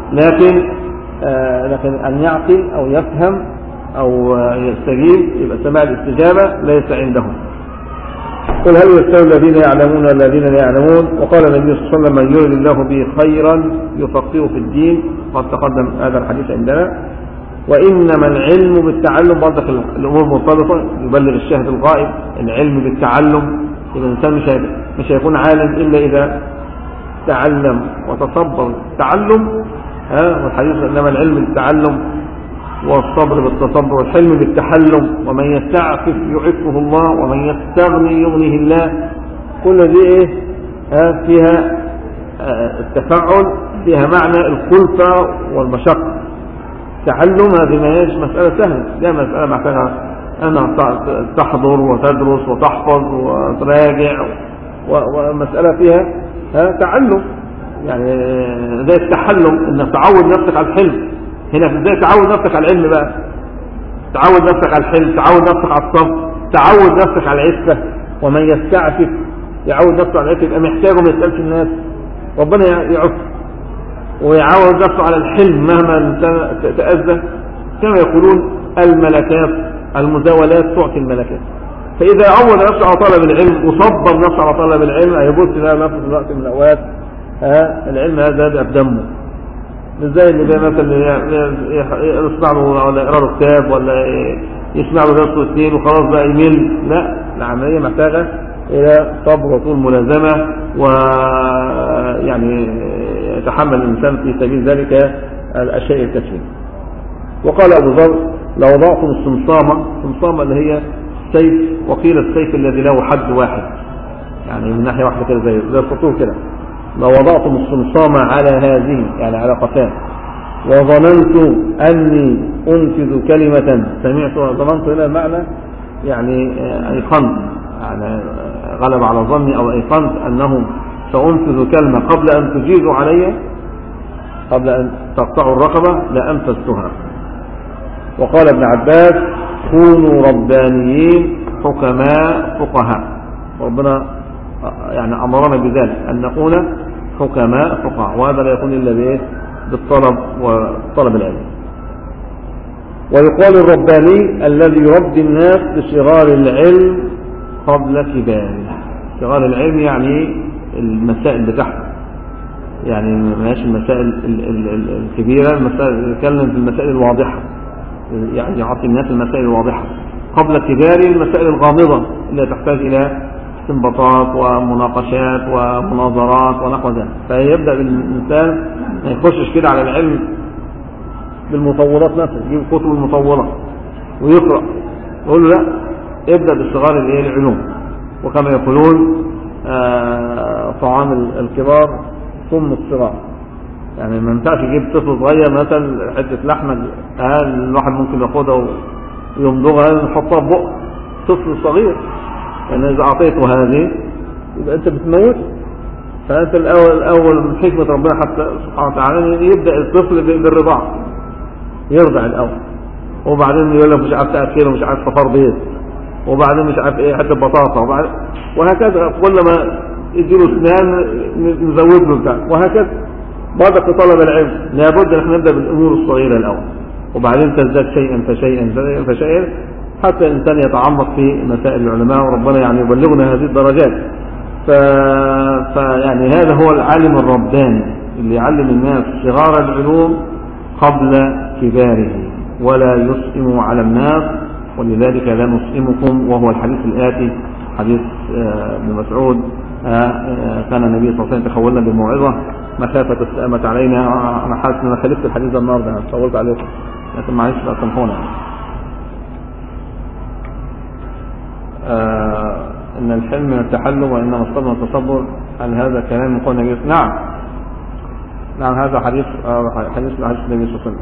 لكن أن يعقل أو يفهم أو يستجيب يبقى سماع الاستجابة ليس عندهم. قل هل يستوي الذين يعلمون والذين لا يعلمون؟ وقال النبي صلى الله عليه وسلم من يرد الله به خيرا يفقهه في الدين، قد تقدم هذا الحديث عندنا. وإنما العلم بالتعلم، برضك الأمور مرتبطة، يبلغ الشاهد الغائب، العلم بالتعلم، يبقى الإنسان مش هيكون عالم إلا إذا تعلم وتصبر التعلم، والحديث إنما العلم بالتعلم والصبر بالتصبر والحلم بالتحلم، ومن يستعفف يعفه الله ومن يستغني يغنيه الله. كل دي فيها التفاعل، فيها معنى الخلفة والمشقة. تعلم هذه ما هيش مسألة سهلة، ده مسألة محتاجة أن تحضر وتدرس وتحفظ وتراجع، ومسألة فيها تعلم، يعني زي التحلم انك تعود نفسك على الحلم. هنا ازاي تعود نفسك على العلم بقى؟ تعود نفسك على الحلم، تعود نفسك على الصبر، تعود نفسك على العفة. ومن يستعفف يعود نفسه على العفة، يبقى محتاجه ما يسألش الناس، ربنا يعف، ويعود نفسه على الحلم مهما تأذى. كما يقولون الملكات المزاولات تعطي الملكات. فإذا عود نفسه على طلب العلم وصبر نفسه على طلب العلم، هيبص لها نفسه في الوقت من الأوقات العلم هذا ده بدمه. مش زي اللي ده مثلا يسمع له ولا يقرا له كتاب ولا يسمع له درس واثنين وخلاص بقى يمل. لا، العملية محتاجة إلى صبر وطول ملازمة، ويعني يتحمل الإنسان في سبيل ذلك الأشياء الكثيرة. وقال أبو ذر لو وضعتم الصمصامة اللي هي السيف، وقيل السيف الذي له حد واحد، يعني من ناحية واحدة كده زي الخطوط كده، لو وضعتم الصمصامة على هذه يعني على قفاه، وظننت أني أنفذ كلمة سمعتها، ظننت هنا المعنى يعني أيقنت، يعني غلب على ظني أو أيقنت أنه سأنفذ كلمة قبل أن تجيزوا علي، قبل أن تقطعوا الرقبة لأنفذتها. وقال ابن عباس كونوا ربانيين حكماء فقهاء، ربنا يعني أمرنا بذلك أن نكون حكماء فقهاء، وهذا لا يكون إلا بالطلب وطلب العلم. ويقال الرباني الذي يربي الناس بصغار العلم قبل كباره. صغار العلم يعني المسائل بتاعته، يعني ماشي المسائل الكبيرة، المسائل يتكلم في المسائل الواضحة، يعني يعطي الناس المسائل الواضحة. قبل كباره المسائل الغامضة اللي تحتاج إلى استنباطات ومناقشات ومناظرات ونحو ذلك. فيبدأ الإنسان ما يخشش كده على العلم بالمطولات نفسه، يجيب كتب المطولة ويقرأ، يقول له لا، ابدأ بالصغار العلوم. وكما يقولون طعام الكبار ثم الصغار، يعني ما ينفعش يجيب طفل صغير مثلا حتة لحمة الواحد ممكن ياخدها ويمضغها يحطها في بق طفل صغير، يعني إذا أعطيته هذه يبقى أنت بتموت. فأنت الأول من حكمة ربنا حتى سبحانه وتعالى يبدأ الطفل بالرضاعة، يرضع الأول، وبعدين يقول لك مش عارف تأكله، مش عارف صفار بيض، وبعدين مش عارف ايه حتى بطاطا، وهكذا. كل ما يديله اسنان نزود له بتاع، وهكذا. بعد طلب العلم لابد ان احنا نبدا بالامور الصغيره الاول، وبعدين تزداد شيئا فشيئا فشيئا حتى الانسان يتعمق في مسائل العلماء، وربنا يعني يبلغنا هذه الدرجات. فيعني هذا هو العالم الرباني اللي يعلم الناس صغار العلوم قبل كباره، ولا يسئم على الناس. ولذلك لا نسئمكم، وهو الحديث الآتي حديث ابن مسعود، كان النبي صلى الله عليه وسلم تخولنا بالموعظة مخافة السئامة علينا. أنا حاسس أن أنا خلفت الحديث ده النهارده، طولت عليكم، لكن معلش بقى سامحونا. إن الحلم من التحلم وإنما الصبر من التصبر، هل هذا كلام من قول النبي؟ نعم هذا حديث النبي صلى الله عليه وسلم،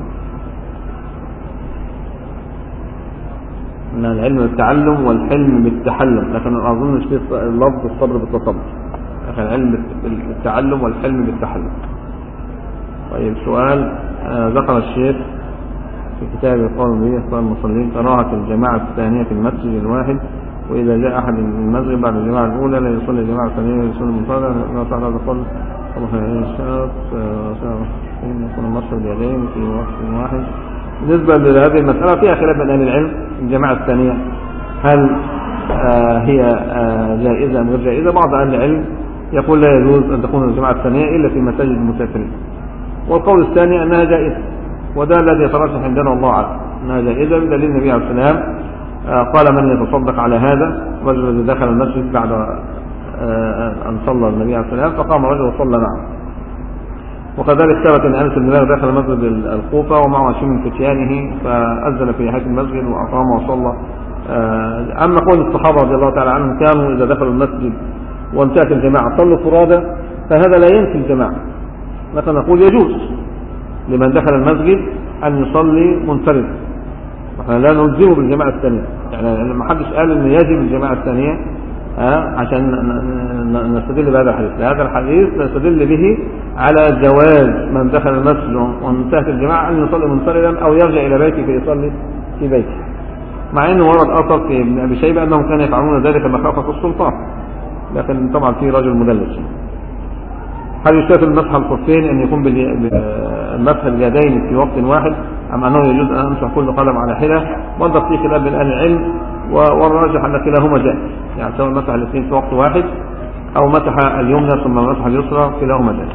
ان العلم بالتعلم والحلم بالتحلم، لكن ما اظنش في لفظ الصبر بالتصبر، لكن العلم بالتعلم والحلم بالتحلم. طيب سؤال، ذكر الشيخ في كتابه قول به اخطاء المصلين كراهة الجماعة الثانية في المسجد الواحد، واذا جاء احد من المسجد بعد الجماعة الاولى لا يصلي الجماعة الثانية، يصلي المنفرد. لا تعالى يقول الله خير الشرط يكون المصر اليدين في وقت واحد. بالنسبة لهذه المسألة فيها خلاف بين أهل العلم. الجماعة الثانية هل هي جائزة أم غير جائزة؟ بعض أهل العلم يقول لا يجوز أن تكون الجماعة الثانية إلا في مساجد المسافرين، والقول الثاني أنها جائزة، وده الذي يترجح عندنا الله أعلم أنها جائزة بدليل النبي عليه السلام قال من يتصدق على هذا؟ رجل الذي دخل المسجد بعد أن صلى النبي عليه السلام، فقام رجل وصلى معه. وكذلك ثبت ان انس بن مالك دخل مسجد الكوفه ومعه 20 من فتيانه، فاذن في نهايه المسجد واقام وصلى. اما قول الصحابه رضي الله تعالى عنهم كانوا اذا دخلوا المسجد وانتهت الجماعه صلوا فرادى، فهذا لا ينفي الجماعه، لكن نقول يجوز لمن دخل المسجد ان يصلي منفردا، نحن لا نلزمه بالجماعه الثانيه، يعني ما حدش قال ان يجب الجماعه الثانيه عشان نستدل بهذا الحديث. هذا الحديث نستدل به على جواز من دخل المسجد وانتهت الجماعة أن يصلي منفردا أو يرجع إلى بيته فيصلي في بيته، مع أنه ورد أثر في ابن أبي شيبة أنهم كانوا يفعلون ذلك مخافة السلطان، لكن طبعا في رجل مدلس. هل يشترط المسح الخفين أن يكون بمسح اليدين في وقت واحد أم أنه يجوز أن أمسح كل قدم على حدة؟ وضع في خلاف بين أهل العلم، والراجح أن كلاهما جائز، يعني سواء مسح الاثنين في وقت واحد أو مسح اليمنى ثم مسح اليسرى كلاهما جائز.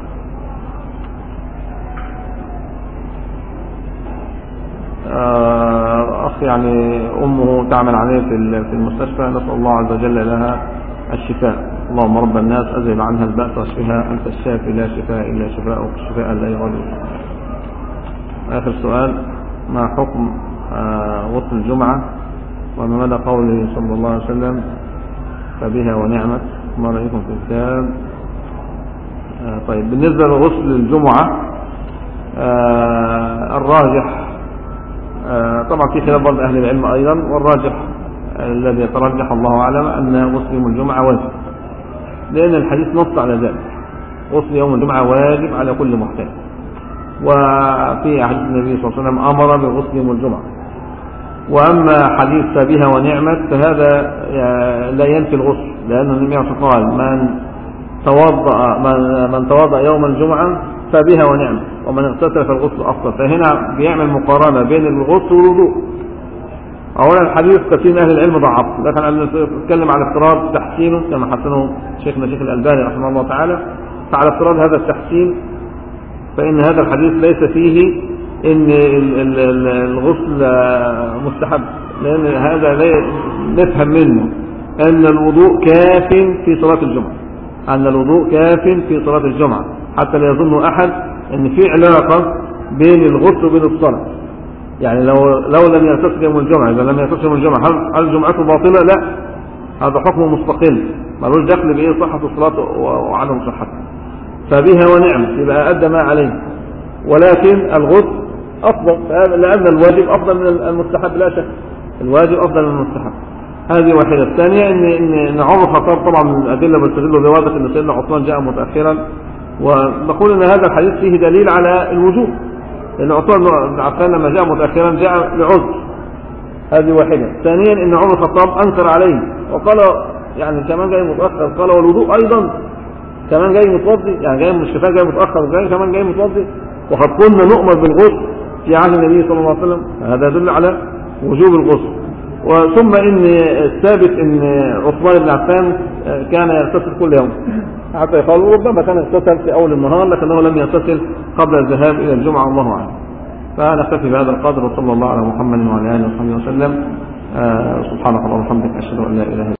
أخ يعني أمه تعمل عليه في المستشفى، نسأل الله عز وجل لها الشفاء. اللهم رب الناس أذهب عنها البأس واشفها، أنت الشافي لا شفاء إلا شفاءك، الشفاء لا يغادر. آخر سؤال، ما حكم غسل الجمعة وما مدى قوله صلى الله عليه وسلم فبها ونعمت؟ ما رأيكم في الكتاب؟ طيب بالنسبة لغسل الجمعة الراجح طبعا في خلاف برضه أهل العلم أيضا، والراجح الذي يترجح الله أعلم أن غسل يوم الجمعة واجب، لأن الحديث نص على ذلك، غسل يوم الجمعة واجب على كل محتاج. وفي حديث النبي صلى الله عليه وسلم أمر بغسل يوم الجمعة. وأما حديث بها ونعمت فهذا لا ينفي الغسل، لأن النبي صلى الله عليه وسلم قال من توضأ يوم الجمعة فبها ونعم، ومن اغتسل فالغسل أفضل. فهنا بيعمل مقارنة بين الغسل والوضوء. أولا الحديث كثير من أهل العلم ضعف، لكن نتكلم على افتراض تحسينه كما حسنه شيخنا شيخ الألباني رحمه الله تعالى. فعلى افتراض هذا التحسين فإن هذا الحديث ليس فيه إن الغسل مستحب، لأن هذا نفهم منه أن الوضوء كاف في صلاة الجمعة، أن الوضوء كاف في صلاة الجمعة، حتى لا يظن أحد أن في علاقة بين الغسل وبين الصلاة. يعني لو لم يغتسل يوم الجمعة، إذا لم يغتسل يوم الجمعة هل جمعته باطلة؟ لا، هذا حكم مستقل ملوش دخل بإيه صحة الصلاة وعدم صحتها. فبها ونعم، يبقى أدى ما عليه. ولكن الغسل أفضل، لأن الواجب أفضل من المستحب لا شك، الواجب أفضل من المستحب. هذه واحدة. الثانية إن عمر الخطاب طبعا من الأدلة بتدل بواضح أن سيدنا عثمان جاء متأخرا، ونقول أن هذا الحديث فيه دليل على الوجوب، لأن عثمان بن عفان لما جاء متأخرا جاء لعذر. هذه واحدة. ثانيا إن عمر الخطاب أنكر عليه وقال يعني كمان جاي متأخر، قال والوضوء أيضا كمان جاي متوضي، يعني جاي مش كفاية جاي متأخر وجاي كمان جاي متوضي، وقد كنا نؤمر بالغسل في عهد النبي صلى الله عليه وسلم. هذا يدل على وجوب الغسل. وثم إن الثابت إن عثمان بن عفان كان يغتسل كل يوم، حتى يقال ربما كان يغتسل في أول النهار لكنه لم يغتسل قبل الذهاب إلى الجمعة، الله أعلم. فنكتفي بهذا القدر، وصلى الله على محمد وعلى آله وصحبه وسلم. سبحانك اللهم وبحمدك، أشهد أن لا إله إلا أنت.